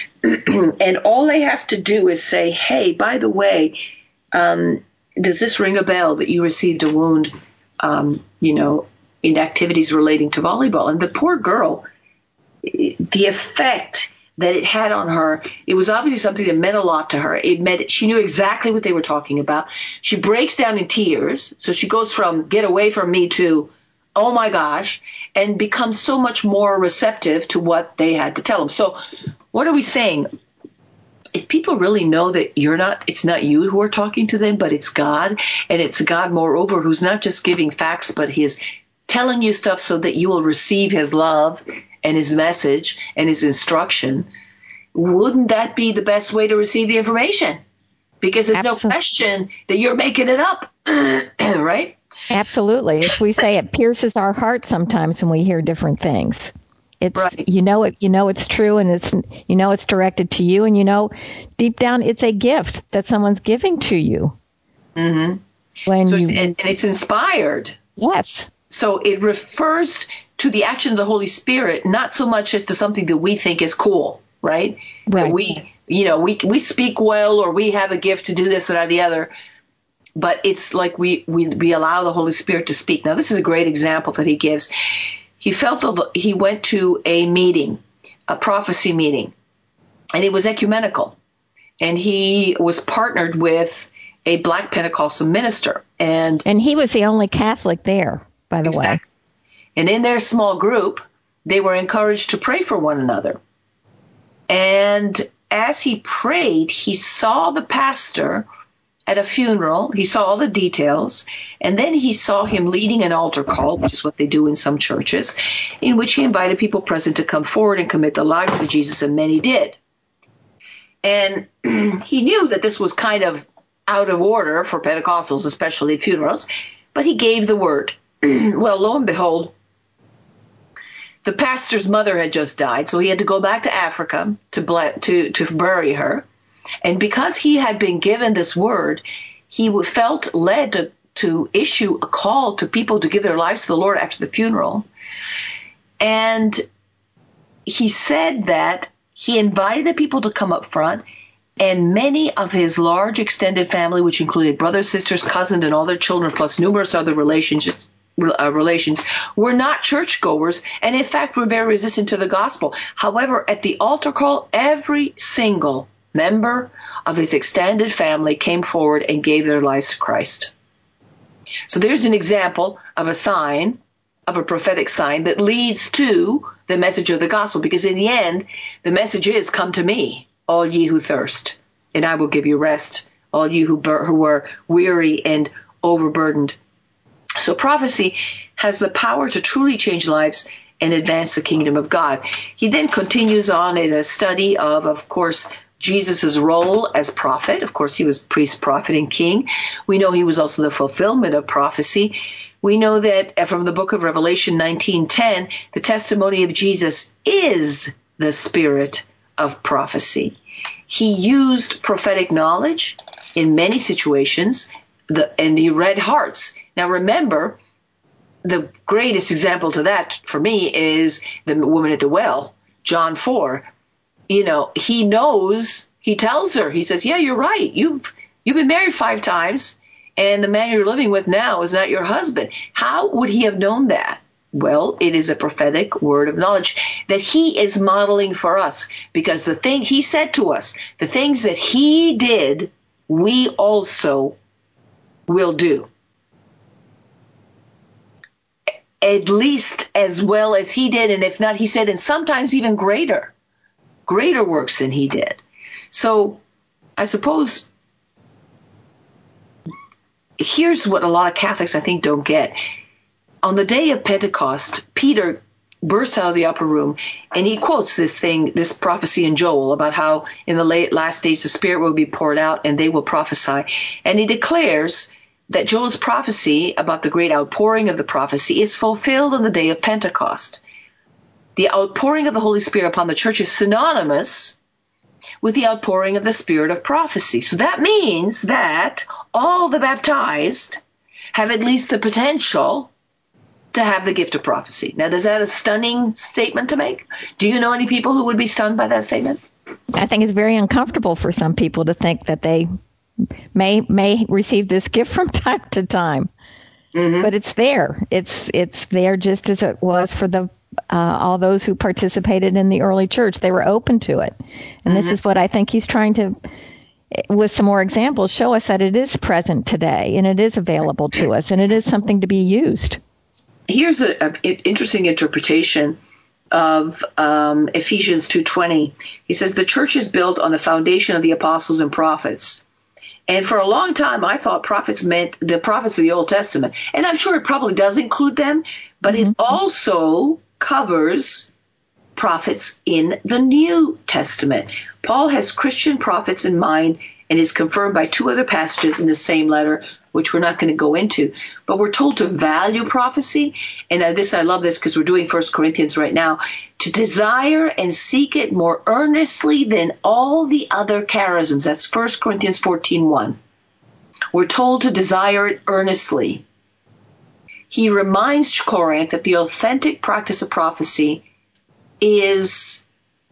And all they have to do is say, "Hey, by the way, um, does this ring a bell that you received a wound, um, you know, in activities relating to volleyball?" And the poor girl, the effect that it had on her, it was obviously something that meant a lot to her. It meant she knew exactly what they were talking about. She breaks down in tears. So she goes from "get away from me" to "oh my gosh," and becomes so much more receptive to what they had to tell them. So what are we saying? if people really know that you're not, it's not you who are talking to them, but it's God, and it's God, moreover, who's not just giving facts, but he is telling you stuff so that you will receive his love and his message and his instruction, wouldn't that be the best way to receive the information? Because there's Absolutely. no question that you're making it up, right? Absolutely. As we say, it pierces our heart sometimes when we hear different things. It's, right. you know it, you know it's true, and it's, you know it's directed to you, and you know deep down it's a gift that someone's giving to you. Mm-hmm. When so you, it's, and it's inspired. Yes. So it refers to the action of the Holy Spirit, not so much as to something that we think is cool, right? Right. That we, you know, we we speak well, or we have a gift to do this or the other. But it's like we, we, we allow the Holy Spirit to speak. Now, this is a great example that he gives. He felt the, he went to a meeting, a prophecy meeting, and it was ecumenical. And he was partnered with a Black Pentecostal minister. And and he was the only Catholic there, by the exactly. way. And in their small group, they were encouraged to pray for one another. And as he prayed, he saw the pastor at a funeral. He saw all the details, and then he saw him leading an altar call, which is what they do in some churches, in which he invited people present to come forward and commit their lives to Jesus, and many did. And he knew that this was kind of out of order for Pentecostals, especially at funerals, but he gave the word. Well, lo and behold, the pastor's mother had just died, so he had to go back to Africa to ble- to to bury her. And because he had been given this word, he felt led to, to issue a call to people to give their lives to the Lord after the funeral. And he said that he invited the people to come up front, and many of his large extended family, which included brothers, sisters, cousins, and all their children, plus numerous other relationships, uh, relations, were not churchgoers, and in fact were very resistant to the gospel. However, at the altar call, every single member of his extended family came forward and gave their lives to Christ. So there's an example of a sign, of a prophetic sign that leads to the message of the gospel, because in the end, the message is, come to me, all ye who thirst, and I will give you rest, all you who, bur- who are weary and overburdened. So prophecy has the power to truly change lives and advance the kingdom of God. He then continues on in a study of, of course, Jesus' role as prophet. Of course, he was priest, prophet, and king. We know he was also the fulfillment of prophecy. We know that from the book of Revelation nineteen ten, the testimony of Jesus is the spirit of prophecy. He used prophetic knowledge in many situations, the, and he read hearts. Now remember, the greatest example to that for me is the woman at the well, John four. You know, he knows, he tells her, he says, yeah, you're right. You've, you've been married five times, and the man you're living with now is not your husband. How would he have known that? Well, it is a prophetic word of knowledge that he is modeling for us, because the thing he said to us, the things that he did, we also will do. At least as well as he did, and if not, he said, and sometimes even greater. Greater works than he did. So I suppose here's what a lot of Catholics, I think, don't get. On the day of Pentecost, Peter bursts out of the upper room and he quotes this thing, this prophecy in Joel about how in the late last days the Spirit will be poured out and they will prophesy. And he declares that Joel's prophecy about the great outpouring of the prophecy is fulfilled on the day of Pentecost. The outpouring of the Holy Spirit upon the church is synonymous with the outpouring of the Spirit of prophecy. So that means that all the baptized have at least the potential to have the gift of prophecy. Now, is that a stunning statement to make? Do you know any people who would be stunned by that statement? I think it's very uncomfortable for some people to think that they may may receive this gift from time to time. Mm-hmm. But it's there. It's it's there just as it was for the uh, all those who participated in the early church. They were open to it. And mm-hmm. this is what I think he's trying to, with some more examples, show us that it is present today and it is available to us and it is something to be used. Here's an interesting interpretation of um, Ephesians two twenty. He says, the church is built on the foundation of the apostles and prophets. And for a long time, I thought prophets meant the prophets of the Old Testament. And I'm sure it probably does include them, but mm-hmm. it also covers prophets in the New Testament. Paul has Christian prophets in mind and is confirmed by two other passages in the same letter, which we're not going to go into. But we're told to value prophecy. And uh, this, I love this because we're doing First Corinthians right now. To desire and seek it more earnestly than all the other charisms. That's First Corinthians fourteen one. We're told to desire it earnestly. He reminds Corinth that the authentic practice of prophecy is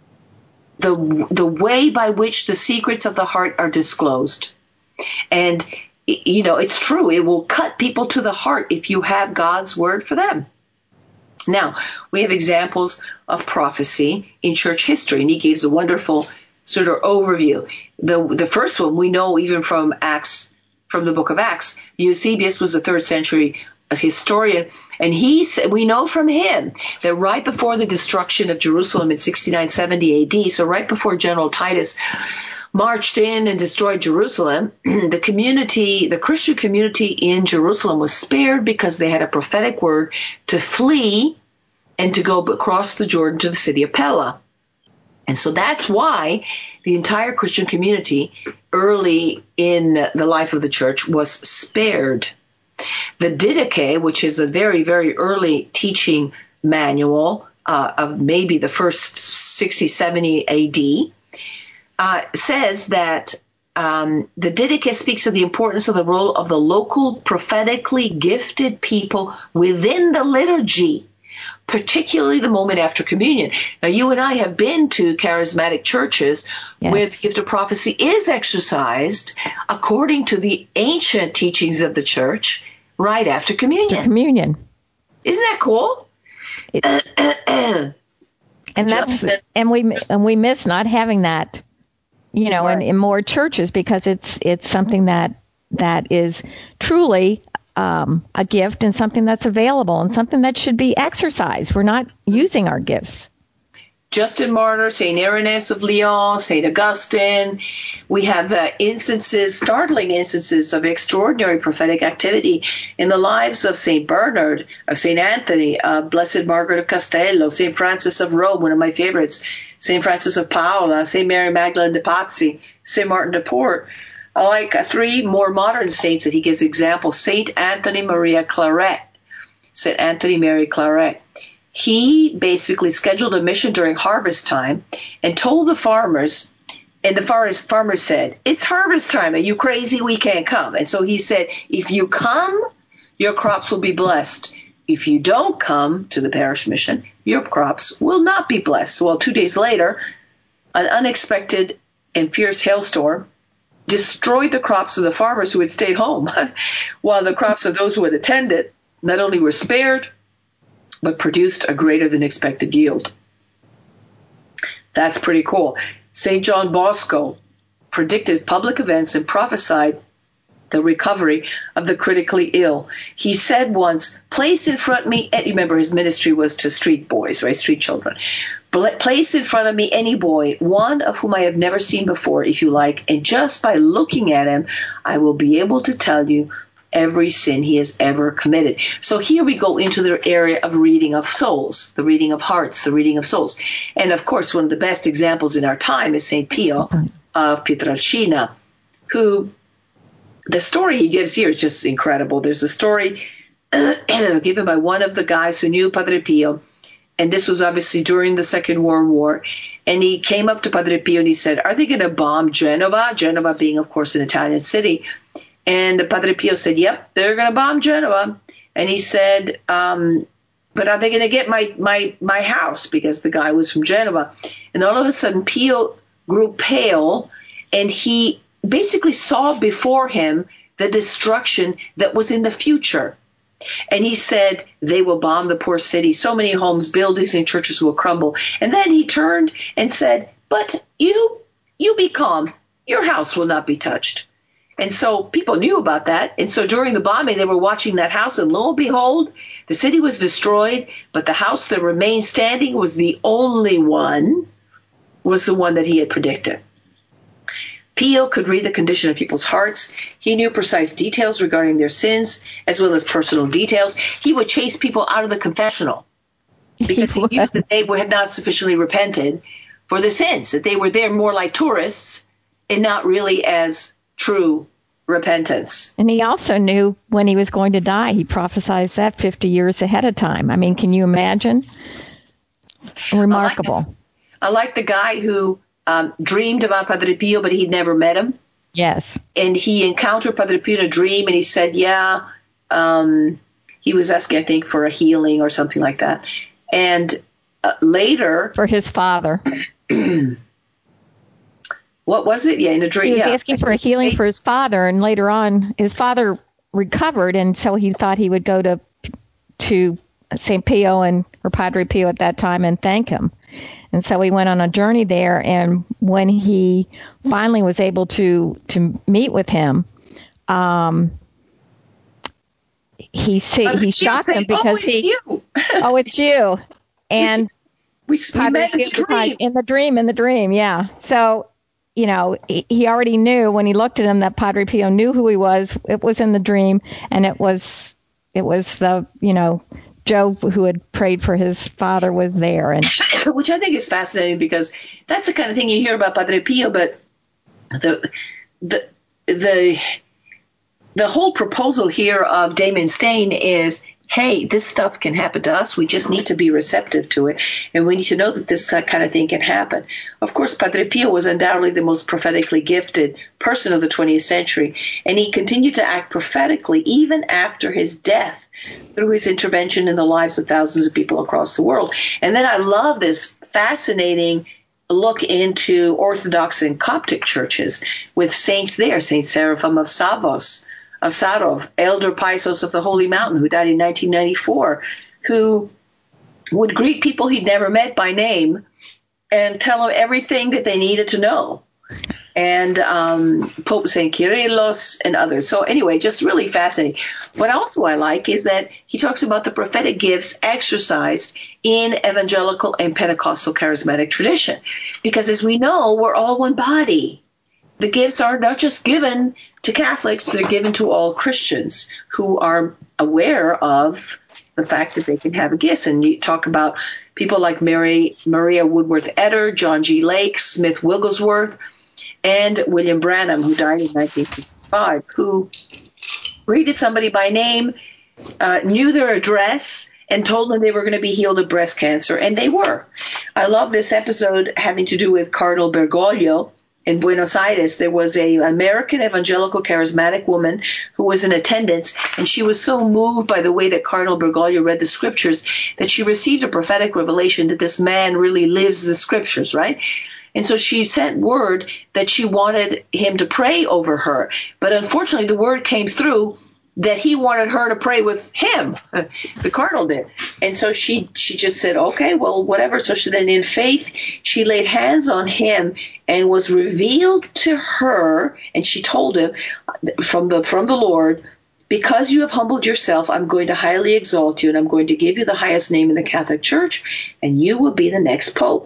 the the way by which the secrets of the heart are disclosed. And, you know, it's true. It will cut people to the heart if you have God's word for them. Now, we have examples of prophecy in church history, and he gives a wonderful sort of overview. The the first one we know even from Acts, from the book of Acts. Eusebius was a third century historian, and he said, we know from him that right before the destruction of Jerusalem in sixty-nine seventy A D, so right before General Titus marched in and destroyed Jerusalem, the community, the Christian community in Jerusalem was spared because they had a prophetic word to flee and to go across the Jordan to the city of Pella. And so that's why the entire Christian community early in the life of the church was spared. The Didache, which is a very, very early teaching manual uh, of maybe the first sixty, seventy A D, uh, says that um, the Didache speaks of the importance of the role of the local prophetically gifted people within the liturgy, particularly the moment after communion. Now, you and I have been to charismatic churches yes. where the gift of prophecy is exercised according to the ancient teachings of the church right after communion. After communion. Isn't that cool? It, and that's and we and we miss not having that, you know, right. in, in more churches because it's it's something that that is truly um, a gift and something that's available and something that should be exercised. We're not using our gifts. Justin Martyr, Saint Irenaeus of Lyon, Saint Augustine. We have uh, instances, startling instances of extraordinary prophetic activity in the lives of Saint Bernard, of Saint Anthony, of Blessed Margaret of Castello, Saint Francis of Rome, one of my favorites, Saint Francis of Paola, Saint Mary Magdalene de Pazzi, Saint Martin de Portes. I like uh, three more modern saints that he gives examples. Saint Anthony Maria Claret, Saint Anthony Mary Claret. He basically scheduled a mission during harvest time and told the farmers, and the farmers, farmers said, it's harvest time. Are you crazy? We can't come. And so he said, if you come, your crops will be blessed. If you don't come to the parish mission, your crops will not be blessed. Well, two days later, an unexpected and fierce hailstorm destroyed the crops of the farmers who had stayed home, while the crops of those who had attended not only were spared, but produced a greater than expected yield. That's pretty cool. Saint John Bosco predicted public events and prophesied the recovery of the critically ill. He said once, place in front of me, and remember his ministry was to street boys, right, street children. Place in front of me any boy, one of whom I have never seen before, if you like, and just by looking at him, I will be able to tell you every sin he has ever committed. So here we go into the area of reading of souls, the reading of hearts, the reading of souls. And of course, one of the best examples in our time is Saint Pio of Pietrelcina, who, the story he gives here is just incredible. There's a story given by one of the guys who knew Padre Pio, and this was obviously during the Second World War. And he came up to Padre Pio and he said, are they going to bomb Genova? Genova being, of course, an Italian city. And Padre Pio said, yep, they're going to bomb Genova. And he said, um, but are they going to get my, my, my house? Because the guy was from Genova. And all of a sudden, Pio grew pale, and he basically saw before him the destruction that was in the future. And he said, they will bomb the poor city. So many homes, buildings, and churches will crumble. And then he turned and said, but you, you be calm. Your house will not be touched. And so people knew about that. And so during the bombing, they were watching that house, and lo and behold, the city was destroyed, but the house that remained standing was the only one, was the one that he had predicted. Pio could read the condition of people's hearts. He knew precise details regarding their sins, as well as personal details. He would chase people out of the confessional because he knew that they had not sufficiently repented for their sins, that they were there more like tourists and not really as true repentance. And he also knew when he was going to die. He prophesied that fifty years ahead of time. I mean, can you imagine? Remarkable. I like the, I like the guy who um, dreamed about Padre Pio, but he'd never met him. Yes. And he encountered Padre Pio in a dream, and he said, yeah, um, he was asking, I think, for a healing or something like that. And uh, later... For his father. What was it? Yeah, in a dream. He was yeah. asking for a healing for his father, and later on, his father recovered, and so he thought he would go to to Saint Pio and or Padre Pio at that time and thank him. And so he went on a journey there, and when he finally was able to to meet with him, um, he see, he shocked him because oh, it's he you. oh it's you, and we, we met in the dream. In the dream, in the dream, yeah. So. You know, he already knew when he looked at him that Padre Pio knew who he was. It was in the dream, and it was it was the, you know, Joe who had prayed for his father was there. And which I think is fascinating because that's the kind of thing you hear about Padre Pio, but the the the the whole proposal here of Damon Stain is, hey, this stuff can happen to us. We just need to be receptive to it. And we need to know that this kind of thing can happen. Of course, Padre Pio was undoubtedly the most prophetically gifted person of the twentieth century. And he continued to act prophetically even after his death through his intervention in the lives of thousands of people across the world. And then I love this fascinating look into Orthodox and Coptic churches with saints there, Saint Seraphim of Savos, of Sarov, Elder Paisos of the Holy Mountain, who died in nineteen ninety-four, who would greet people he'd never met by name and tell them everything that they needed to know. And um, Pope Saint Kyrillos and others. So anyway, just really fascinating. What also I like is that he talks about the prophetic gifts exercised in evangelical and Pentecostal charismatic tradition. Because as we know, we're all one body. The gifts are not just given to Catholics, they're given to all Christians who are aware of the fact that they can have a gift. And you talk about people like Mary, Maria Woodworth Etter, John G. Lake, Smith Wigglesworth, and William Branham, who died in nineteen sixty-five, who greeted somebody by name, uh, knew their address, and told them they were going to be healed of breast cancer, and they were. I love this episode having to do with Cardinal Bergoglio. In Buenos Aires, there was an American evangelical charismatic woman who was in attendance, and she was so moved by the way that Cardinal Bergoglio read the scriptures that she received a prophetic revelation that this man really lives the scriptures, right? And so she sent word that she wanted him to pray over her. But unfortunately, the word came through that he wanted her to pray with him. The cardinal did. And so she she just said, okay, well, whatever. So she, then in faith, she laid hands on him and was revealed to her. And she told him from the from the Lord, because you have humbled yourself, I'm going to highly exalt you, and I'm going to give you the highest name in the Catholic Church, and you will be the next pope.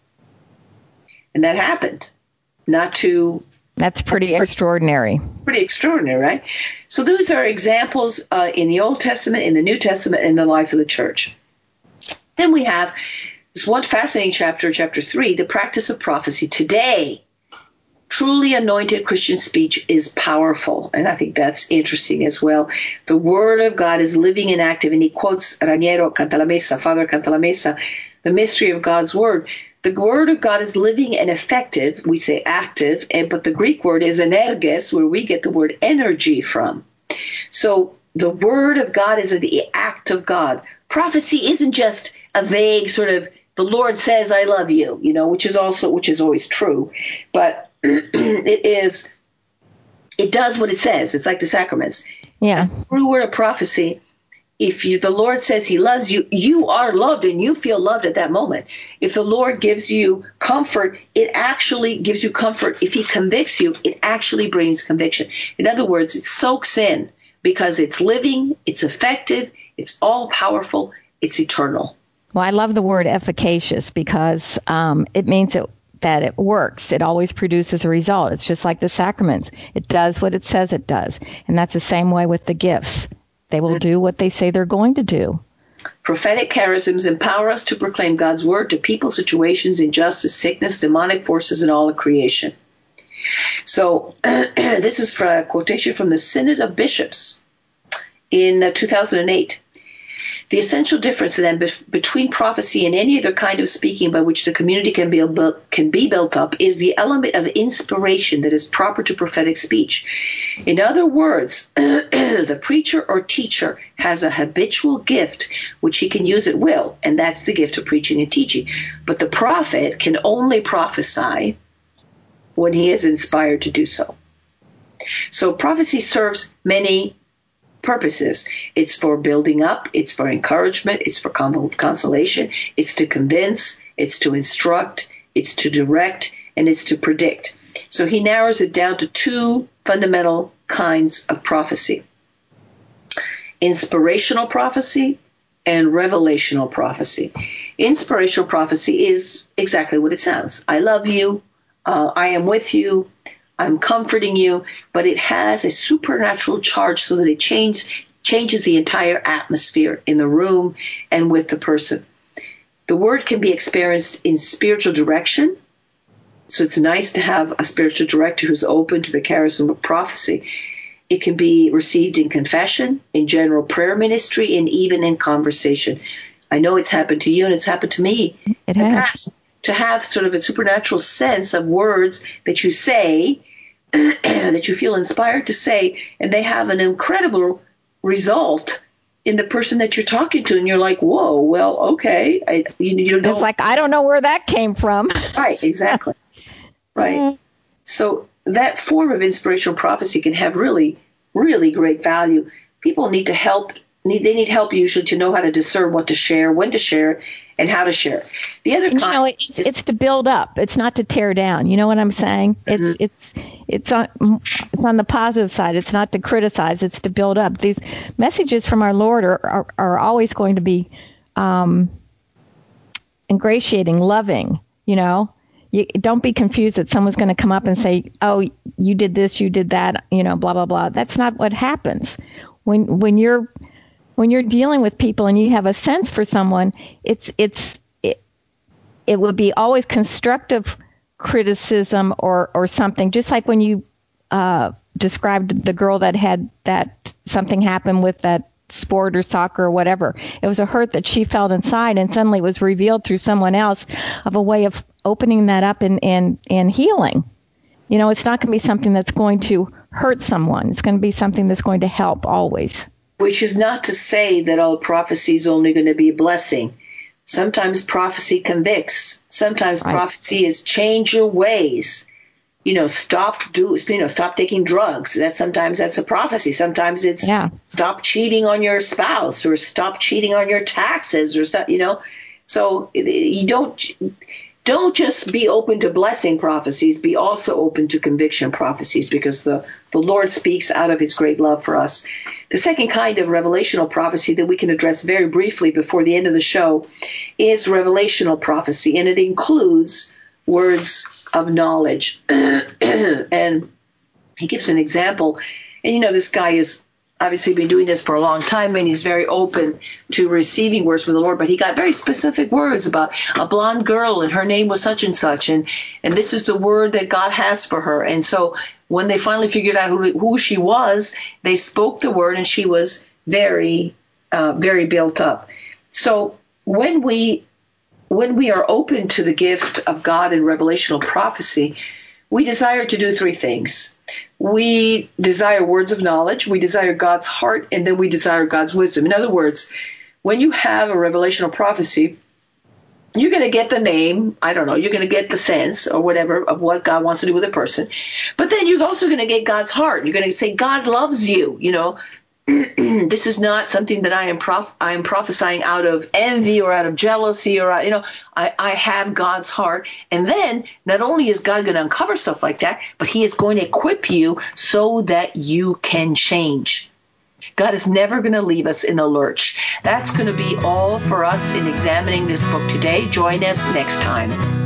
And that happened. Not to... That's pretty extraordinary. Pretty extraordinary, right? So those are examples uh, in the Old Testament, in the New Testament, in the life of the church. Then we have this one fascinating chapter, chapter three, the practice of prophecy. Today, truly anointed Christian speech is powerful, and I think that's interesting as well. The Word of God is living and active, and he quotes Raniero Cantalamessa, Father Cantalamessa, the mystery of God's Word. The Word of God is living and effective. We say active, and but the Greek word is energes, where we get the word energy from. So the Word of God is the act of God. Prophecy isn't just a vague sort of, the Lord says, I love you, you know, which is also, which is always true. But it is, it does what it says. It's like the sacraments. Yeah. The true word of prophecy If you, the Lord says he loves you, you are loved and you feel loved at that moment. If the Lord gives you comfort, it actually gives you comfort. If he convicts you, it actually brings conviction. In other words, it soaks in because it's living, it's effective, it's all powerful, it's eternal. Well, I love the word efficacious because um, it means it, that it works. It always produces a result. It's just like the sacraments. It does what it says it does. And that's the same way with the gifts. They will do what they say they're going to do. Prophetic charisms empower us to proclaim God's word to people, situations, injustice, sickness, demonic forces, and all of creation. So this is for a quotation from the Synod of Bishops in uh, two thousand eight. The essential difference then be- between prophecy and any other kind of speaking by which the community can be, bu- can be built up is the element of inspiration that is proper to prophetic speech. In other words, the preacher or teacher has a habitual gift which he can use at will, and that's the gift of preaching and teaching. But the prophet can only prophesy when he is inspired to do so. So prophecy serves many purposes. It's for building up, it's for encouragement, it's for consolation, it's to convince, it's to instruct, it's to direct, and it's to predict. So he narrows it down to two fundamental kinds of prophecy: inspirational prophecy and revelational prophecy. Inspirational prophecy is exactly what it sounds. I love you, uh, I am with you, I'm comforting you, but it has a supernatural charge so that it change, changes the entire atmosphere in the room and with the person. The word can be experienced in spiritual direction. So it's nice to have a spiritual director who's open to the charism of prophecy. It can be received in confession, in general prayer ministry, and even in conversation. I know it's happened to you and it's happened to me. It has. To have sort of a supernatural sense of words that you say, that you feel inspired to say, and they have an incredible result in the person that you're talking to. And you're like, whoa, well, okay. I, you, you know, it's like, I don't know where that came from. Right, exactly. Right. Mm. So that form of inspirational prophecy can have really, really great value. People need to help. Need, they need help usually to know how to discern what to share, when to share, and how to share. The other, and, you know, it's, is, it's to build up. It's not to tear down. You know what I'm saying? Mm-hmm. It's it's it's on it's on the positive side. It's not to criticize. It's to build up. These messages from our Lord are are, are always going to be um, ingratiating, loving. You know, you, don't be confused that someone's going to come up and say, "Oh, you did this, you did that," you know, blah blah blah. That's not what happens. When when you're When you're dealing with people and you have a sense for someone, it's it's it, it would be always constructive criticism or, or something. Just like when you uh, described the girl that had that something happen with that sport or soccer or whatever. It was a hurt that she felt inside, and suddenly it was revealed through someone else of a way of opening that up and and, and healing. You know, it's not going to be something that's going to hurt someone. It's going to be something that's going to help always. Which is not to say that all prophecy is only going to be a blessing. Sometimes prophecy convicts. Sometimes right. prophecy is change your ways. You know, stop do you know stop taking drugs. That sometimes that's a prophecy. Sometimes it's yeah. stop cheating on your spouse or stop cheating on your taxes or stuff. You know, so you don't. Don't just be open to blessing prophecies, be also open to conviction prophecies, because the, the Lord speaks out of his great love for us. The second kind of revelational prophecy that we can address very briefly before the end of the show is revelational prophecy, and it includes words of knowledge. And he gives an example. And, you know, this guy is obviously been doing this for a long time, and he's very open to receiving words from the Lord, but he got very specific words about a blonde girl, and her name was such and such, and, and this is the word that God has for her. And so when they finally figured out who, who she was, they spoke the word, and she was very, uh, very built up. So when we, when we are open to the gift of God in revelational prophecy, we desire to do three things. We desire words of knowledge, we desire God's heart, and then we desire God's wisdom. In other words, when you have a revelational prophecy, you're going to get the name, I don't know, you're going to get the sense or whatever of what God wants to do with a person. But then you're also going to get God's heart. You're going to say, God loves you, you know. this is not something that I am prof- I am prophesying out of envy or out of jealousy or, you know, I, I have God's heart. And then not only is God going to uncover stuff like that, but he is going to equip you so that you can change. God is never going to leave us in a lurch. That's going to be all for us in examining this book today. Join us next time.